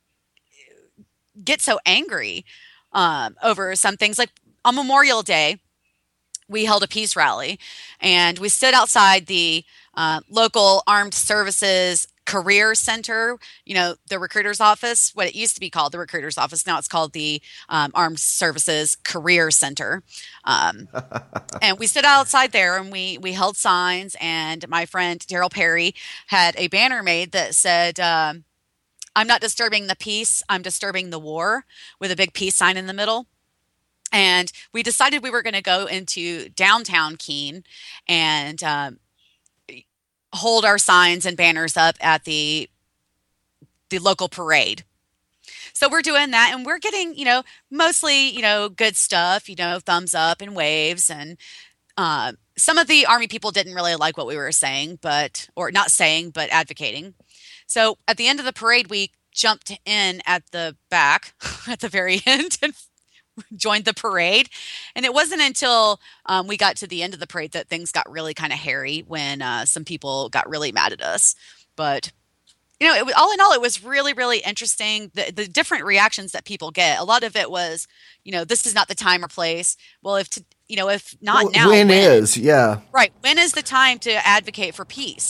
get so angry um, over some things. Like on Memorial Day, we held a peace rally and we stood outside the uh, local armed services career center, you know, the recruiter's office, what it used to be called the recruiter's office. Now it's called the um, Armed Services Career Center. Um, and we stood outside there and we, we held signs, and my friend Daryl Perry had a banner made that said, um, I'm not disturbing the peace, I'm disturbing the war, with a big peace sign in the middle. And we decided we were going to go into downtown Keene and um, hold our signs and banners up at the the local parade. So we're doing that, and we're getting, you know, mostly, you know, good stuff, you know, thumbs up and waves. And uh, some of the Army people didn't really like what we were saying, but, or not saying, but advocating. So at the end of the parade, we jumped in at the back at the very end and joined the parade. And it wasn't until um, we got to the end of the parade that things got really kind of hairy, when uh, some people got really mad at us. But, you know, it was, all in all, it was really, really interesting. The, the different reactions that people get. A lot of it was, you know, this is not the time or place. Well, if, to, you know, if not well, now, when, when is, yeah. Right. When is the time to advocate for peace?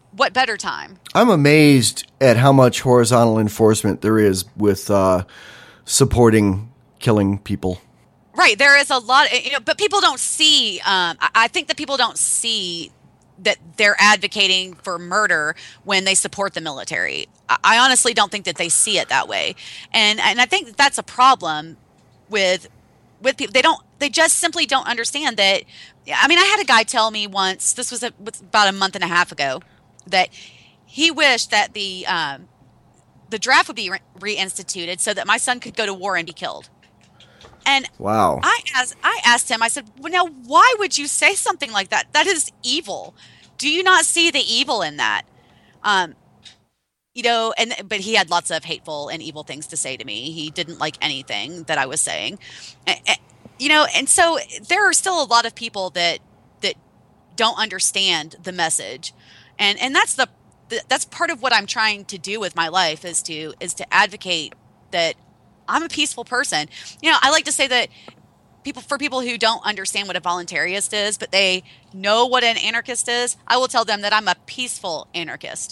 what better time? I'm amazed at how much horizontal enforcement there is with uh, supporting killing people. Right. There is a lot, you know, but people don't see, um, I I think that people don't see that they're advocating for murder when they support the military. I, I honestly don't think that they see it that way. And and I think that's a problem with with people. They don't, they just simply don't understand that. I mean, I had a guy tell me once, this was, a, was about a month and a half ago, that he wished that the, um, the draft would be re- reinstituted so that my son could go to war and be killed. And wow. I asked, I asked him, I said, well, now, why would you say something like that? That is evil. Do you not see the evil in that? Um, you know, and but he had lots of hateful and evil things to say to me. He didn't like anything that I was saying. And, and, you know, and so there are still a lot of people that that don't understand the message. And and that's the that's part of what I'm trying to do with my life is to is to advocate that I'm a peaceful person. You know, I like to say that people, for people who don't understand what a voluntarist is, but they know what an anarchist is, I will tell them that I'm a peaceful anarchist.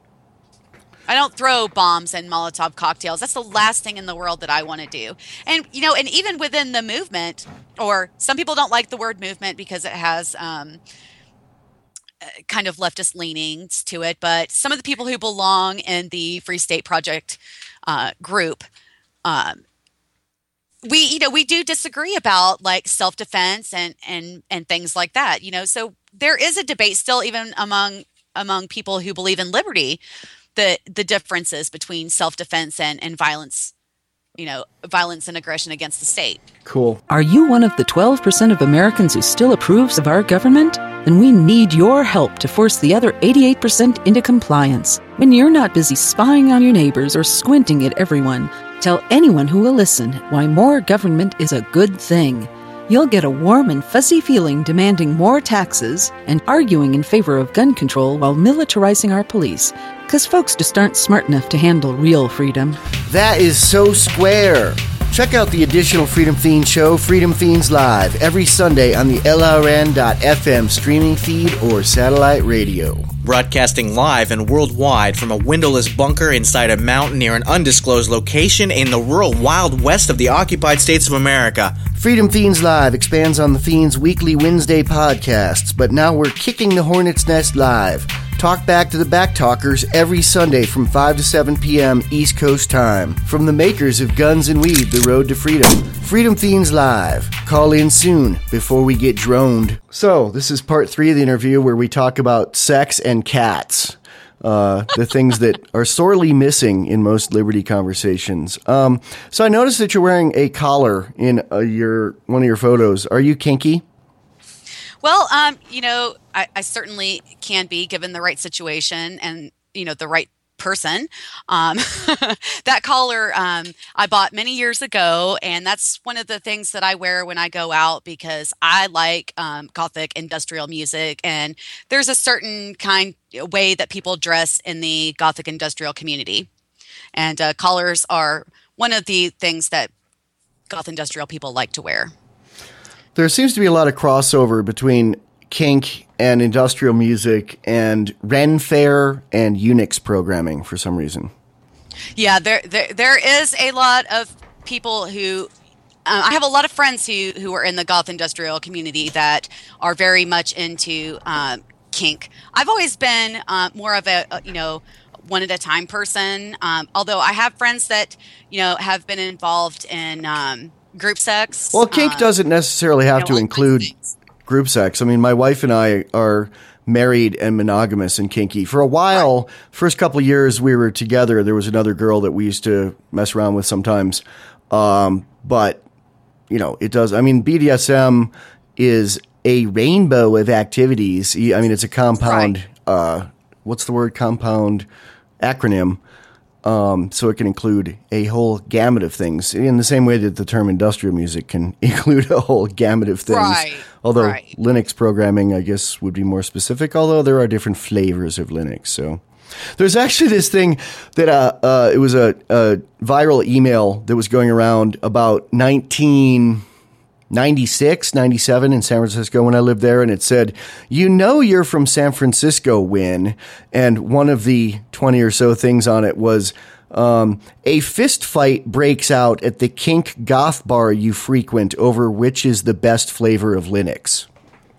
I don't throw bombs and Molotov cocktails. That's the last thing in the world that I want to do. And, you know, and even within the movement, or some people don't like the word movement because it has um, kind of leftist leanings to it, but some of the people who belong in the Free State Project uh, group, Um, we, you know, we do disagree about like self-defense and, and, and things like that, you know, so there is a debate still even among, among people who believe in liberty, the, the differences between self-defense and, and violence, you know, violence and aggression against the state. Cool. Are you one of the twelve percent of Americans who still approves of our government? Then we need your help to force the other eighty-eight percent into compliance. When you're not busy spying on your neighbors or squinting at everyone, tell anyone who will listen why more government is a good thing. You'll get a warm and fuzzy feeling demanding more taxes and arguing in favor of gun control while militarizing our police, because folks just aren't smart enough to handle real freedom. That is so square. Check out the additional Freedom Fiends show, Freedom Fiends Live, every Sunday on the L R N dot F M streaming feed or satellite radio. Broadcasting live and worldwide from a windowless bunker inside a mountain near an undisclosed location in the rural Wild West of the occupied states of America. Freedom Fiends Live expands on the Fiends' weekly Wednesday podcasts, but now we're kicking the hornet's nest live. Talk back to the backtalkers every Sunday from five to seven p.m. East Coast time. From the makers of Guns and Weed, The Road to Freedom. Freedom Fiends Live. Call in soon before we get droned. So, this is part three of the interview where we talk about sex and cats. Uh, the things that are sorely missing in most liberty conversations. Um, so I noticed that you're wearing a collar in uh, your one of your photos. Are you kinky? Well, um, you know, I, I certainly can be given the right situation and, you know, the right person. Um, that collar um, I bought many years ago, and that's one of the things that I wear when I go out because I like um, Gothic industrial music, and there's a certain kind way that people dress in the Gothic industrial community, and uh, collars are one of the things that Goth industrial people like to wear. There seems to be a lot of crossover between kink and industrial music and Ren Fair and Unix programming for some reason. Yeah, there there, there is a lot of people who uh, I have a lot of friends who who are in the goth industrial community that are very much into um, kink. I've always been uh, more of a, a you know one at a time person. Um, although I have friends that you know have been involved in um, group sex. Well, kink um, doesn't necessarily have you know, to include group sex. I mean, my wife and I are married and monogamous and kinky. For a while, right. First couple of years we were together, there was another girl that we used to mess around with sometimes. Um, but, you know, it does. I mean, B D S M is a rainbow of activities. I mean, it's a compound, right. uh, what's the word? Compound acronym. Um, so it can include a whole gamut of things in the same way that the term industrial music can include a whole gamut of things. Right, although right. Linux programming, I guess, would be more specific, although there are different flavors of Linux. So there's actually this thing that, uh, uh, it was a, a viral email that was going around about nineteen ninety-six, ninety-seven in San Francisco when I lived there, and it said, "You know you're from San Francisco when," and one of the twenty or so things on it was, um, "A fist fight breaks out at the kink goth bar you frequent over which is the best flavor of Linux."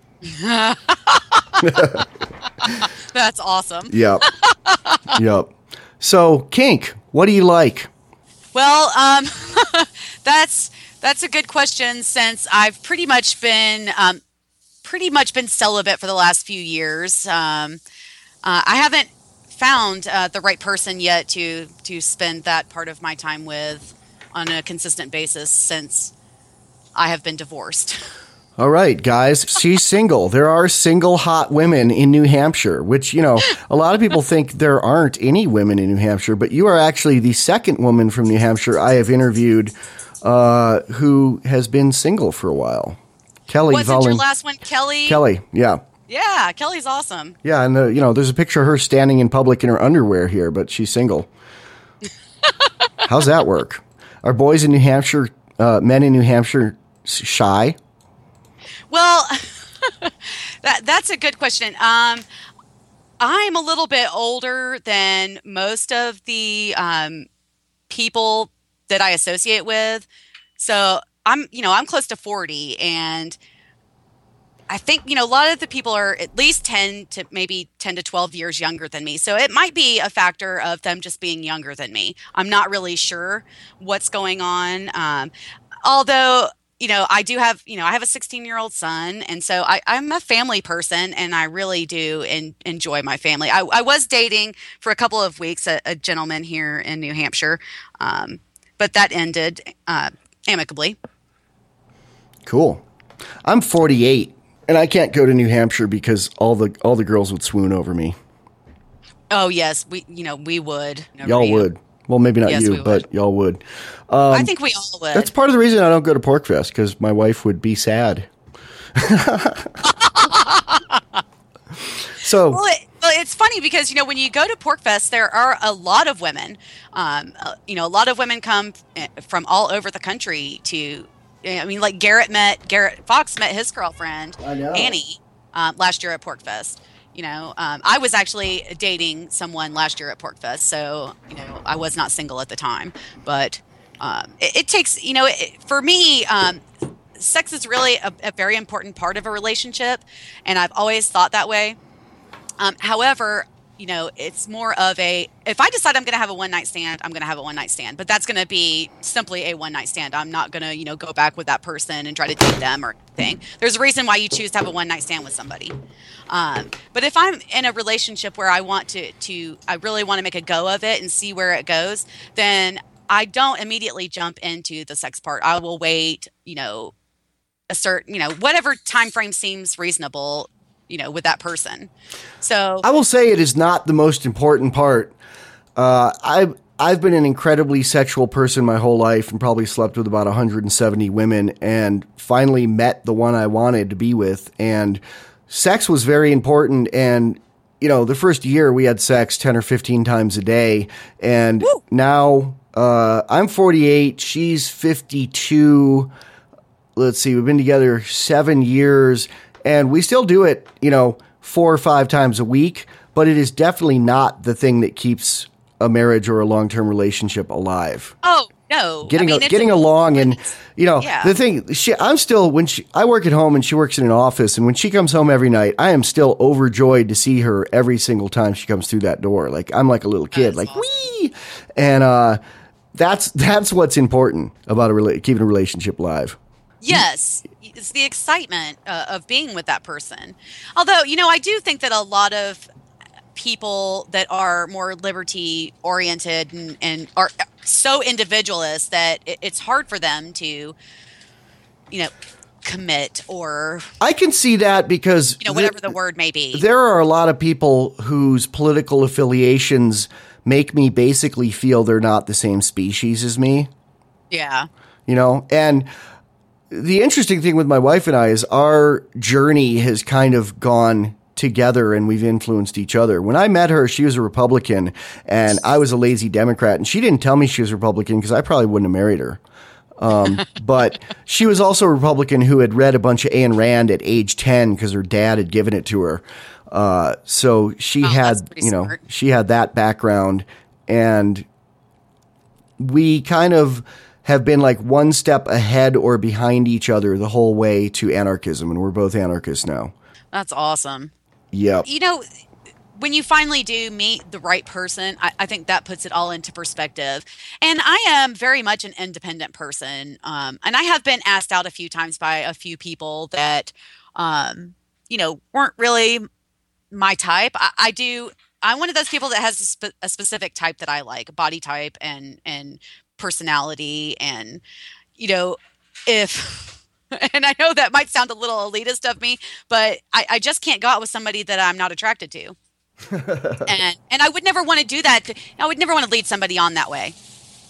That's awesome. Yep. Yep. So, kink, what do you like? Well, um, that's that's a good question, since I've pretty much been um, pretty much been celibate for the last few years. Um, uh, I haven't found uh, the right person yet to to spend that part of my time with on a consistent basis since I have been divorced. All right, guys, she's single. There are single hot women in New Hampshire, which, you know, a lot of people think there aren't any women in New Hampshire, but you are actually the second woman from New Hampshire I have interviewed uh, who has been single for a while. Kelly. Wasn't Volin- your last one Kelly? Kelly, yeah. Yeah, Kelly's awesome. Yeah, and, uh, you know, there's a picture of her standing in public in her underwear here, but she's single. How's that work? Are boys in New Hampshire, uh, men in New Hampshire, shy? Well, that that's a good question. Um, I'm a little bit older than most of the um, people that I associate with, so I'm, you know, I'm close to forty, and I think, you know, a lot of the people are at least ten to maybe ten to twelve years younger than me. So it might be a factor of them just being younger than me. I'm not really sure what's going on. Um, although, you know, I do have, you know, I have a sixteen year old son. And so I, I'm a family person, and I really do in, enjoy my family. I, I was dating for a couple of weeks, a, a gentleman here in New Hampshire. Um, but that ended uh, amicably. Cool. I'm forty-eight, and I can't go to New Hampshire because all the all the girls would swoon over me. Oh yes, we you know we would. Y'all you. would. Well, maybe not Yes, you, we would. but y'all would. Um, I think we all would. That's part of the reason I don't go to PorcFest, because my wife would be sad. So, well, it, well, it's funny because, you know, when you go to PorcFest, there are a lot of women. Um, uh, you know, a lot of women come from all over the country to. I mean, like Garrett met Garrett Fox met his girlfriend I know. Annie um, last year at PorcFest. You know, um, I was actually dating someone last year at PorcFest, so, you know, I was not single at the time. But um, it, it takes, you know, it, for me, um, sex is really a, a very important part of a relationship, and I've always thought that way. Um, however, you know, it's more of a, if I decide I'm going to have a one night stand, I'm going to have a one night stand, but that's going to be simply a one night stand. I'm not going to, you know, go back with that person and try to date them or anything. There's a reason why you choose to have a one night stand with somebody. Um, but if I'm in a relationship where I want to, to, I really want to make a go of it and see where it goes, then I don't immediately jump into the sex part. I will wait, you know, a certain, you know, whatever time frame seems reasonable, you know, with that person. So I will say it is not the most important part. Uh, I've, I've been an incredibly sexual person my whole life and probably slept with about one hundred seventy women, and finally met the one I wanted to be with. And sex was very important. And, you know, the first year we had sex ten or fifteen times a day. And Woo! now uh, I'm forty-eight. She's fifty-two. Let's see. We've been together seven years. And we still do it, you know, four or five times a week, but it is definitely not the thing that keeps a marriage or a long-term relationship alive. Oh, no. Getting I mean, a, it's getting a- along, and, you know, Yeah. the thing, she, I'm still, when she, I work at home and she works in an office, and when she comes home every night, I am still overjoyed to see her every single time she comes through that door. Like, I'm like a little kid, is like, awesome. wee! And, uh, that's, that's what's important about a rela- keeping a relationship alive. Yes, it's the excitement uh, of being with that person. Although, you know, I do think that a lot of people that are more liberty oriented and, and are so individualist that it, it's hard for them to, you know, commit or, I can see that because you know, whatever the word may be. there are a lot of people whose political affiliations make me basically feel they're not the same species as me, Yeah. you know? And the interesting thing with my wife and I is our journey has kind of gone together, and we've influenced each other. When I met her, she was a Republican and I was a lazy Democrat, and she didn't tell me she was Republican because I probably wouldn't have married her. Um, but she was also a Republican who had read a bunch of Ayn Rand at age ten because her dad had given it to her. Uh, so she Oh, that's had, pretty you know, smart. she had that background, and we kind of have been like one step ahead or behind each other the whole way to anarchism, and we're both anarchists now. That's awesome. Yep. You know, when you finally do meet the right person, I, I think that puts it all into perspective. And I am very much an independent person. Um, and I have been asked out a few times by a few people that, um, you know, weren't really my type. I, I do. I'm one of those people that has a, spe- a specific type that I like, body type and, and personality. And, you know, if... And I know that might sound a little elitist of me, but I, I just can't go out with somebody that I'm not attracted to. and and I would never want to do that. To, I would never want to lead somebody on that way.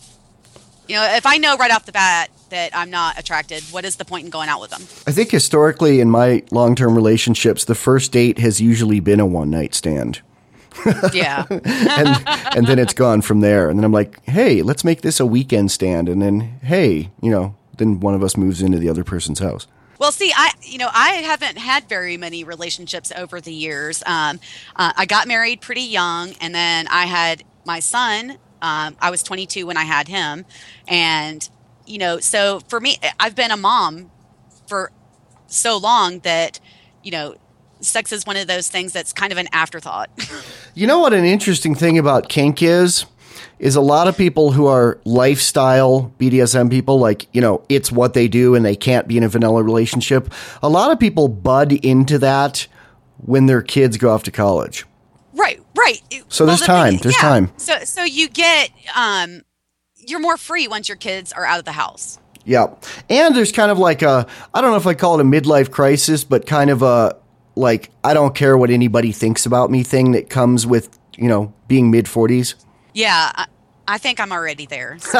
You know, if I know right off the bat that I'm not attracted, what is the point in going out with them? I think historically in my long-term relationships, the first date has usually been a one-night stand. Yeah. and and then it's gone from there. And then I'm like, hey, let's make this a weekend stand. And then, hey, you know, then one of us moves into the other person's house. Well, see, I you know I haven't had very many relationships over the years. Um, uh, I got married pretty young, and then I had my son. Um, I was twenty-two when I had him, and you know, so for me, I've been a mom for so long that you know, sex is one of those things that's kind of an afterthought. You know what an interesting thing about kink is? Is a lot of people who are lifestyle B D S M people, like, you know, it's what they do and they can't be in a vanilla relationship. A lot of people bud into that when their kids go off to college. Right, right. So there's the time. thing- There's yeah. time. So, so you get, um, you're more free once your kids are out of the house. Yeah. And there's kind of like a, I don't know if I call it a midlife crisis, but kind of a, like, I don't care what anybody thinks about me thing that comes with, you know, being mid forties. Yeah, I, I think I'm already there. So.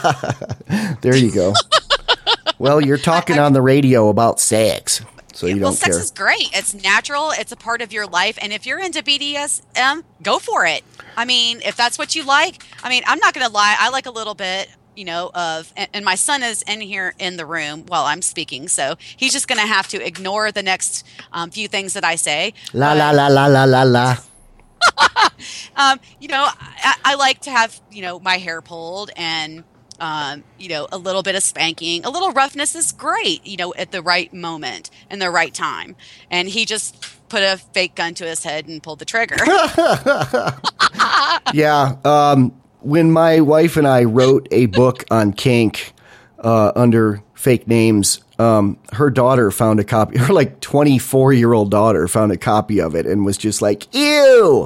There you go. Well, you're talking on the radio about sex, so you well, don't sex care. is great. It's natural. It's a part of your life. And if you're into B D S M, go for it. I mean, if that's what you like. I mean, I'm not going to lie. I like a little bit, you know, of, and, and my son is in here in the room while I'm speaking. So he's just going to have to ignore the next um, few things that I say. La la la la la la la. Um, you know, I, I like to have, you know, my hair pulled and, um, you know, a little bit of spanking. A little roughness is great, you know, at the right moment and the right time. And he just put a fake gun to his head and pulled the trigger. Yeah. Um, when my wife and I wrote a book on kink uh, under fake names, um, her daughter found a copy. Her like twenty-four year old daughter found a copy of it and was just like, "Ew."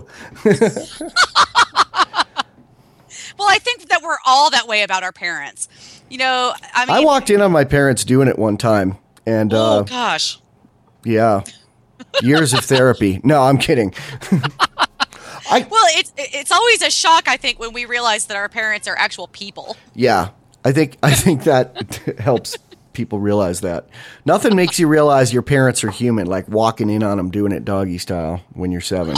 Well, I think that we're all that way about our parents. You know, I mean, I walked in on my parents doing it one time, and oh uh, gosh. yeah, years of therapy. No, I'm kidding. I Well, it's it's always a shock, I think, when we realize that our parents are actual people. yeah, I think I think that helps people realize that. Nothing makes you realize your parents are human, like walking in on them doing it doggy style when you're seven.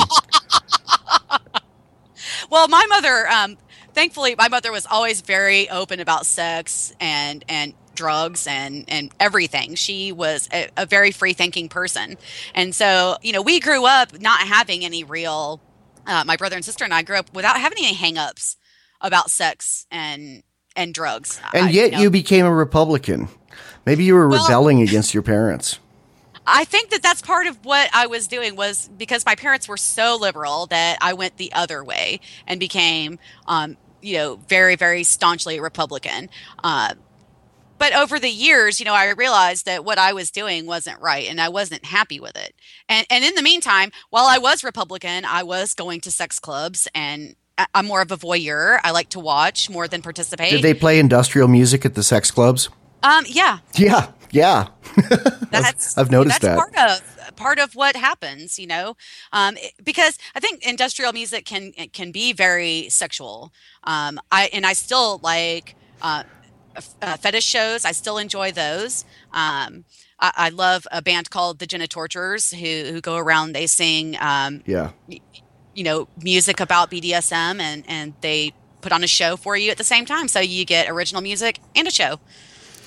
Well, my mother, um, thankfully, my mother was always very open about sex and and drugs and and everything. She was a, a very free thinking person, and so you know, we grew up not having any real. Uh, my brother and sister and I grew up without having any hang-ups about sex and and drugs. And I- yet you know, you became a Republican. Maybe you were Well- rebelling against your parents. I think that that's part of what I was doing was because my parents were so liberal that I went the other way and became, um, you know, very, very staunchly Republican. Uh, but over the years, you know, I realized that what I was doing wasn't right and I wasn't happy with it. And, and in the meantime, while I was Republican, I was going to sex clubs and I- I'm more of a voyeur. I like to watch more than participate. Did they play industrial music at the sex clubs? Um, yeah, Yeah, yeah. that's I've noticed that's that. part of part of what happens, you know, um, it- because I think industrial music can can be very sexual. Um, I and I still like uh, f- uh, fetish shows. I still enjoy those. Um, I, I love a band called the Jenna Torturers who who go around. They sing, um, Yeah. you know, music about B D S M, and and they put on a show for you at the same time, so you get original music and a show.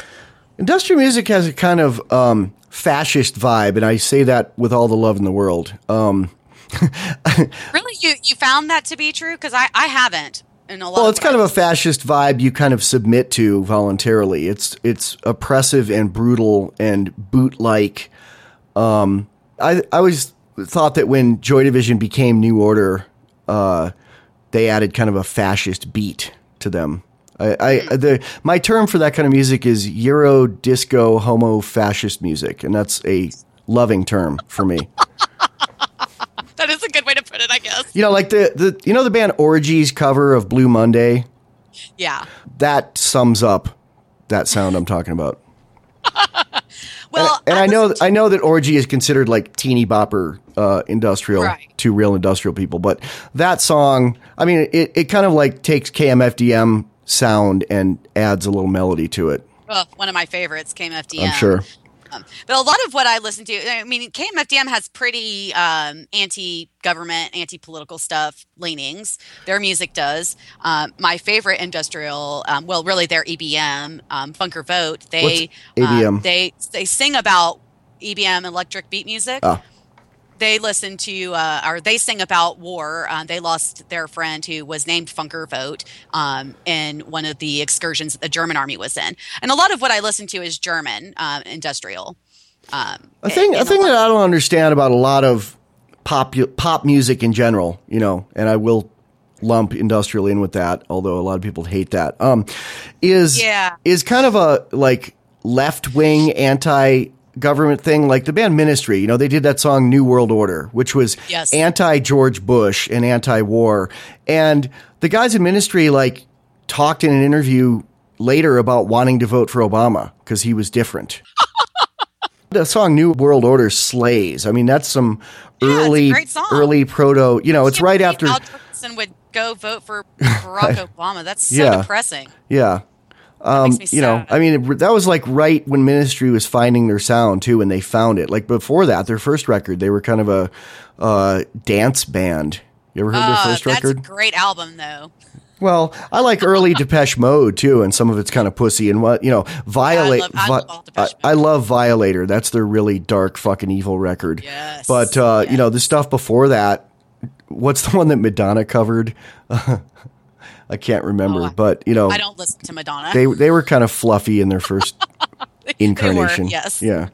Industrial music has a kind of um, fascist vibe, and I say that with all the love in the world. Um, Really, you you found that to be true? Because I, I haven't. In a lot well, of it's what kind I of a fascist vibe you kind of submit to voluntarily. It's it's oppressive and brutal and boot-like. Um, I I always thought that when Joy Division became New Order, uh, they added kind of a fascist beat to them. I, I the my term for that kind of music is Euro disco homo fascist music, and that's a loving term for me. That is a good way to put it, I guess. You know, like the, the you know the band Orgy's cover of Blue Monday? Yeah. That sums up that sound I'm talking about. Well, and, and I, I know to- I know that Orgy is considered like teeny bopper uh, industrial Right. to real industrial people, but that song, I mean, it, it kind of like takes K M F D M sound and adds a little melody to it. Well, one of my favorites, K M F D M. I'm sure. Um, but a lot of what I listen to, I mean, K M F D M has pretty um, anti-government, anti-political stuff leanings. Their music does. Um, my favorite industrial, um, well, really, their E B M, um, Funk or Vote. They What's E B M? Um, they they sing about E B M, electric beat music. Ah. They listen to, uh, or they sing about war. Uh, they lost their friend who was named Funker Vogt um, in one of the excursions that the German army was in. And a lot of what I listen to is German um, industrial. Um, A thing, and a thing lot- that I don't understand about a lot of pop pop music in general, you know, and I will lump industrial in with that, although a lot of people hate that. Um, is Yeah. is kind of a like left wing anti government thing, like the band Ministry. You know, they did that song New World Order, which was Yes. anti George Bush and anti war, and the guys in Ministry like talked in an interview later about wanting to vote for Obama because he was different. The song New World Order slays. I mean, that's some Yeah, it's a early, great song. early proto, you know, it's Can't right believe after, Al Jolson would go vote for Barack Obama. That's so Yeah. depressing. yeah. That makes me You know, sad. I mean, it, that was like right when Ministry was finding their sound too, and they found it. Like before that, their first record, they were kind of a uh, dance band. You ever heard Uh, their first that's record? a great album, though. Well, I like early Depeche Mode too, and some of it's kind of pussy. And what you know, Violate. love- I love all Depeche I, I Mode. love Violator. That's their really dark, fucking evil record. Yes, But uh, yes. you know, the stuff before that. What's the one that Madonna covered? I can't remember, Oh, I- but you know, I don't listen to Madonna. they they were kind of fluffy in their first incarnation. yes. Yeah.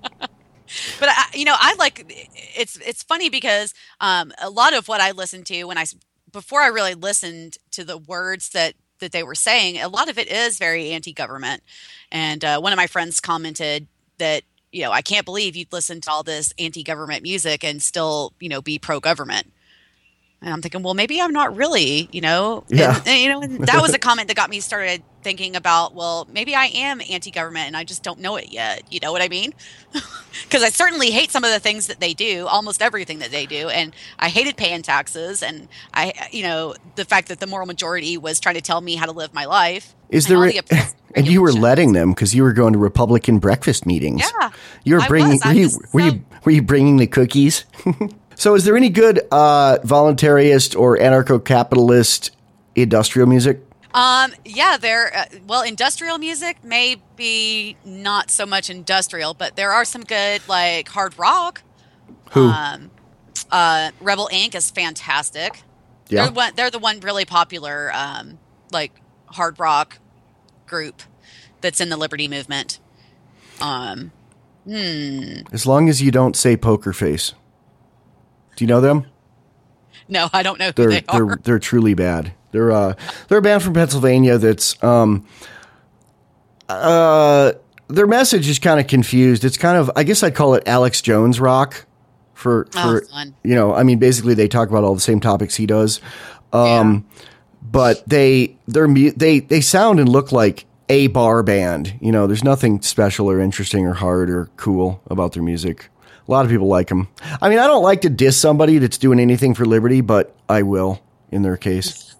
But I, you know, I like it's it's funny because um, a lot of what I listened to when I s- before I really listened to the words that that they were saying, a lot of it is very anti-government. And uh, one of my friends commented that, you know, I can't believe you'd listen to all this anti-government music and still, you know, be pro-government. And I'm thinking, well, maybe I'm not really, you know, Yeah. and, and, you know, and that was a comment that got me started thinking about, well, maybe I am anti-government and I just don't know it yet. You know what I mean? Because I certainly hate some of the things that they do, almost everything that they do. And I hated paying taxes. And I, you know, the fact that the moral majority was trying to tell me how to live my life. Is and all there? the oppressive And you were regulations. letting them because you were going to Republican breakfast meetings. Yeah, you were I bringing. was. I Were you, was were so- you were you bringing the cookies? So, is there any good uh, voluntarist or anarcho-capitalist industrial music? Um, yeah, there. Uh, well, industrial music may be not so much industrial, but there are some good like hard rock. Who? Um, uh, Rebel Inc is fantastic. Yeah. They're one. They're the one really popular um, like hard rock group that's in the Liberty movement. Um, As long as you don't say Poker Face. Do you know them? no, I don't know who They're they they're are. they're truly bad. They're uh they're a band from Pennsylvania that's um uh their message is kind of confused. It's kind of I guess I'd call it Alex Jones rock for Oh, for fun. you know, I mean basically they talk about all the same topics he does. Um but they they're mu- they they sound and look like a bar band. You know, there's nothing special or interesting or hard or cool about their music. A lot of people like them. I mean, I don't like to diss somebody that's doing anything for liberty, but I will in their case.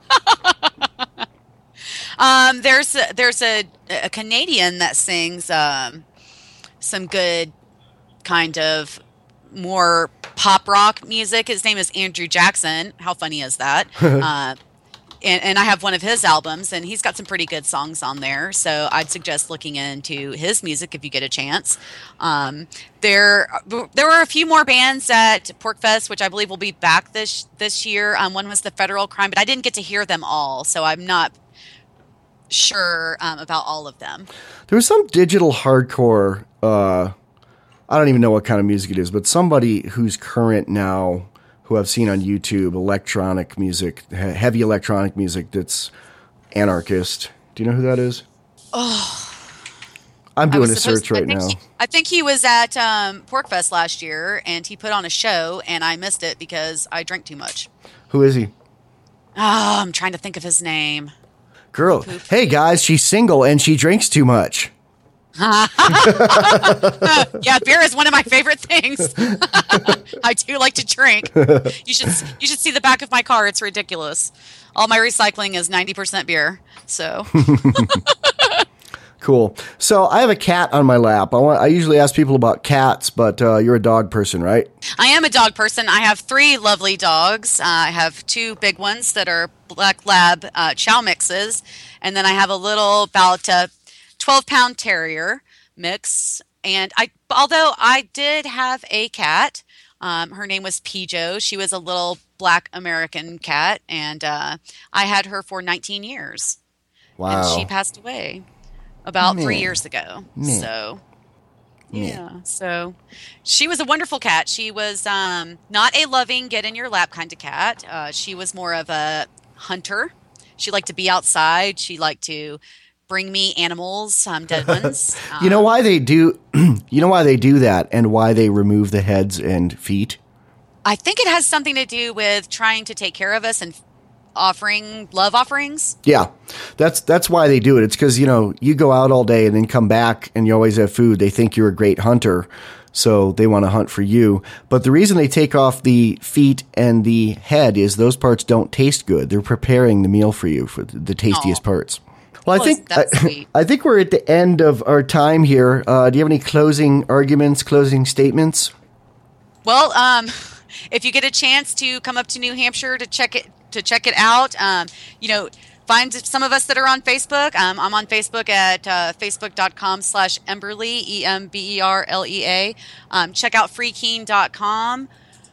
Um, there's a, there's a, a Canadian that sings um, some good kind of more pop rock music. His name is Andrew Jackson. How funny is that? uh, and, and I have one of his albums, and he's got some pretty good songs on there. So I'd suggest looking into his music if you get a chance. Um, there, there were a few more bands at PorcFest, which I believe will be back this this year. Um, one was the Federal Crime, but I didn't get to hear them all, so I'm not sure um, about all of them. There was some digital hardcore. Uh, I don't even know what kind of music it is, but somebody who's current now, who I've seen on YouTube, electronic music, he- heavy electronic music that's anarchist. Do you know who that is? Oh, I'm doing a supposed- search right I think now. He, I think he was at um, PorcFest last year, and he put on a show, and I missed it because I drank too much. Who is he? Oh, I'm trying to think of his name. Girl. Hey, guys, she's single and she drinks too much. Yeah, beer is one of my favorite things. I do like to drink. You should you should see the back of my car. It's ridiculous. All my recycling is ninety percent beer. So Cool. So I have a cat on my lap. I want. I usually ask people about cats, but uh, you're a dog person, right? I am a dog person. I have three lovely dogs. Uh, I have two big ones that are Black Lab uh, Chow mixes, and then I have a little about uh, twelve pound terrier mix. And I, although I did have a cat, um, her name was Pijo. She was a little black American cat, and uh, I had her for nineteen years. Wow. And she passed away about Man. three years ago. Man. So, yeah. So she was a wonderful cat. She was um, not a loving, get in your lap kind of cat. Uh, she was more of a hunter. She liked to be outside. She liked to bring me animals, um, dead ones. You know Um, why they do? You know why they do that, and why they remove the heads and feet? I think it has something to do with trying to take care of us and offering love offerings. Yeah, that's that's why they do it. It's because, you know, you go out all day and then come back and you always have food. They think you're a great hunter, so they want to hunt for you. But the reason they take off the feet and the head is those parts don't taste good. They're preparing the meal for you, for the tastiest Aw. parts. Well, I Well, think that's I, sweet. I think we're at the end of our time here. Uh, do you have any closing arguments, closing statements? Well, um, if you get a chance to come up to New Hampshire to check it to check it out, um, you know, find some of us that are on Facebook. Um, I'm on Facebook at uh, facebook.com slash Emberlea, E M B E R L E A. Um, check out freekeen dot com,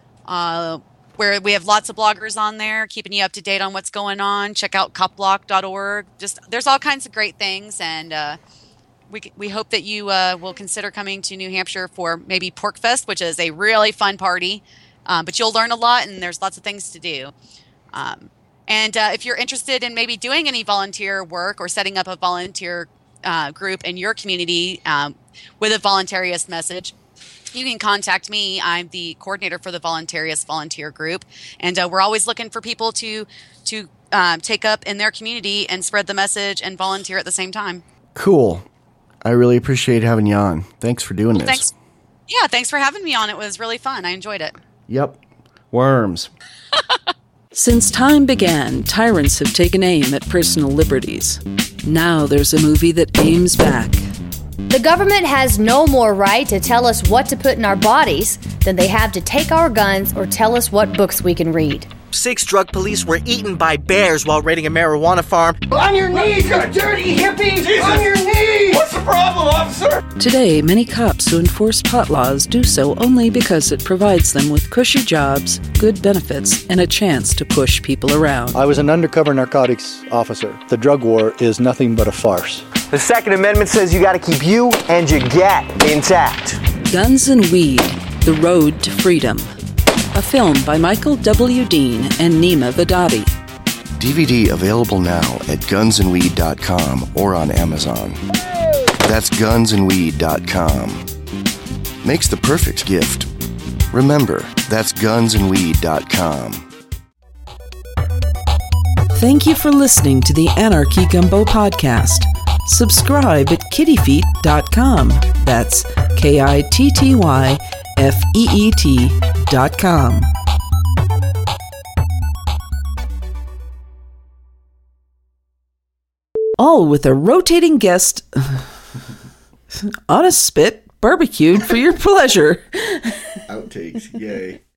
uh, where we have lots of bloggers on there keeping you up to date on what's going on. Check out copblock dot org. Just there's all kinds of great things, and uh, we we hope that you uh, will consider coming to New Hampshire for maybe PorcFest, which is a really fun party. Um, but you'll learn a lot, and there's lots of things to do. Um, and uh, if you're interested in maybe doing any volunteer work or setting up a volunteer uh, group in your community um, with a voluntarist message, you can contact me. I'm the coordinator for the voluntarist volunteer group, and uh, we're always looking for people to to um, take up in their community and spread the message and volunteer at the same time. Cool. I really appreciate having you on. Thanks for doing this. Thanks. Yeah, thanks for having me on. It was really fun. I enjoyed it. Yep. Worms. Since time began, tyrants have taken aim at personal liberties. Now there's a movie that aims back. The government has no more right to tell us what to put in our bodies than they have to take our guns or tell us what books we can read. Six drug police were eaten by bears while raiding a marijuana farm. On your knees, you dirty hippie! Jesus. On your knees! What's the problem, officer? Today, many cops who enforce pot laws do so only because it provides them with cushy jobs, good benefits, and a chance to push people around. I was an undercover narcotics officer. The drug war is nothing but a farce. The Second Amendment says you gotta keep you and your gat intact. Guns and Weed, The Road to Freedom. A film by Michael W. Dean and Nima Vadadi. D V D available now at guns and weed dot com or on Amazon. That's guns and weed dot com. Makes the perfect gift. Remember, that's guns and weed dot com. Thank you for listening to the Anarchy Gumbo podcast. Subscribe at kitty feet dot com. That's K I T T Y F E E T dot com. All with a rotating guest on a spit, barbecued for your pleasure. Outtakes, yay.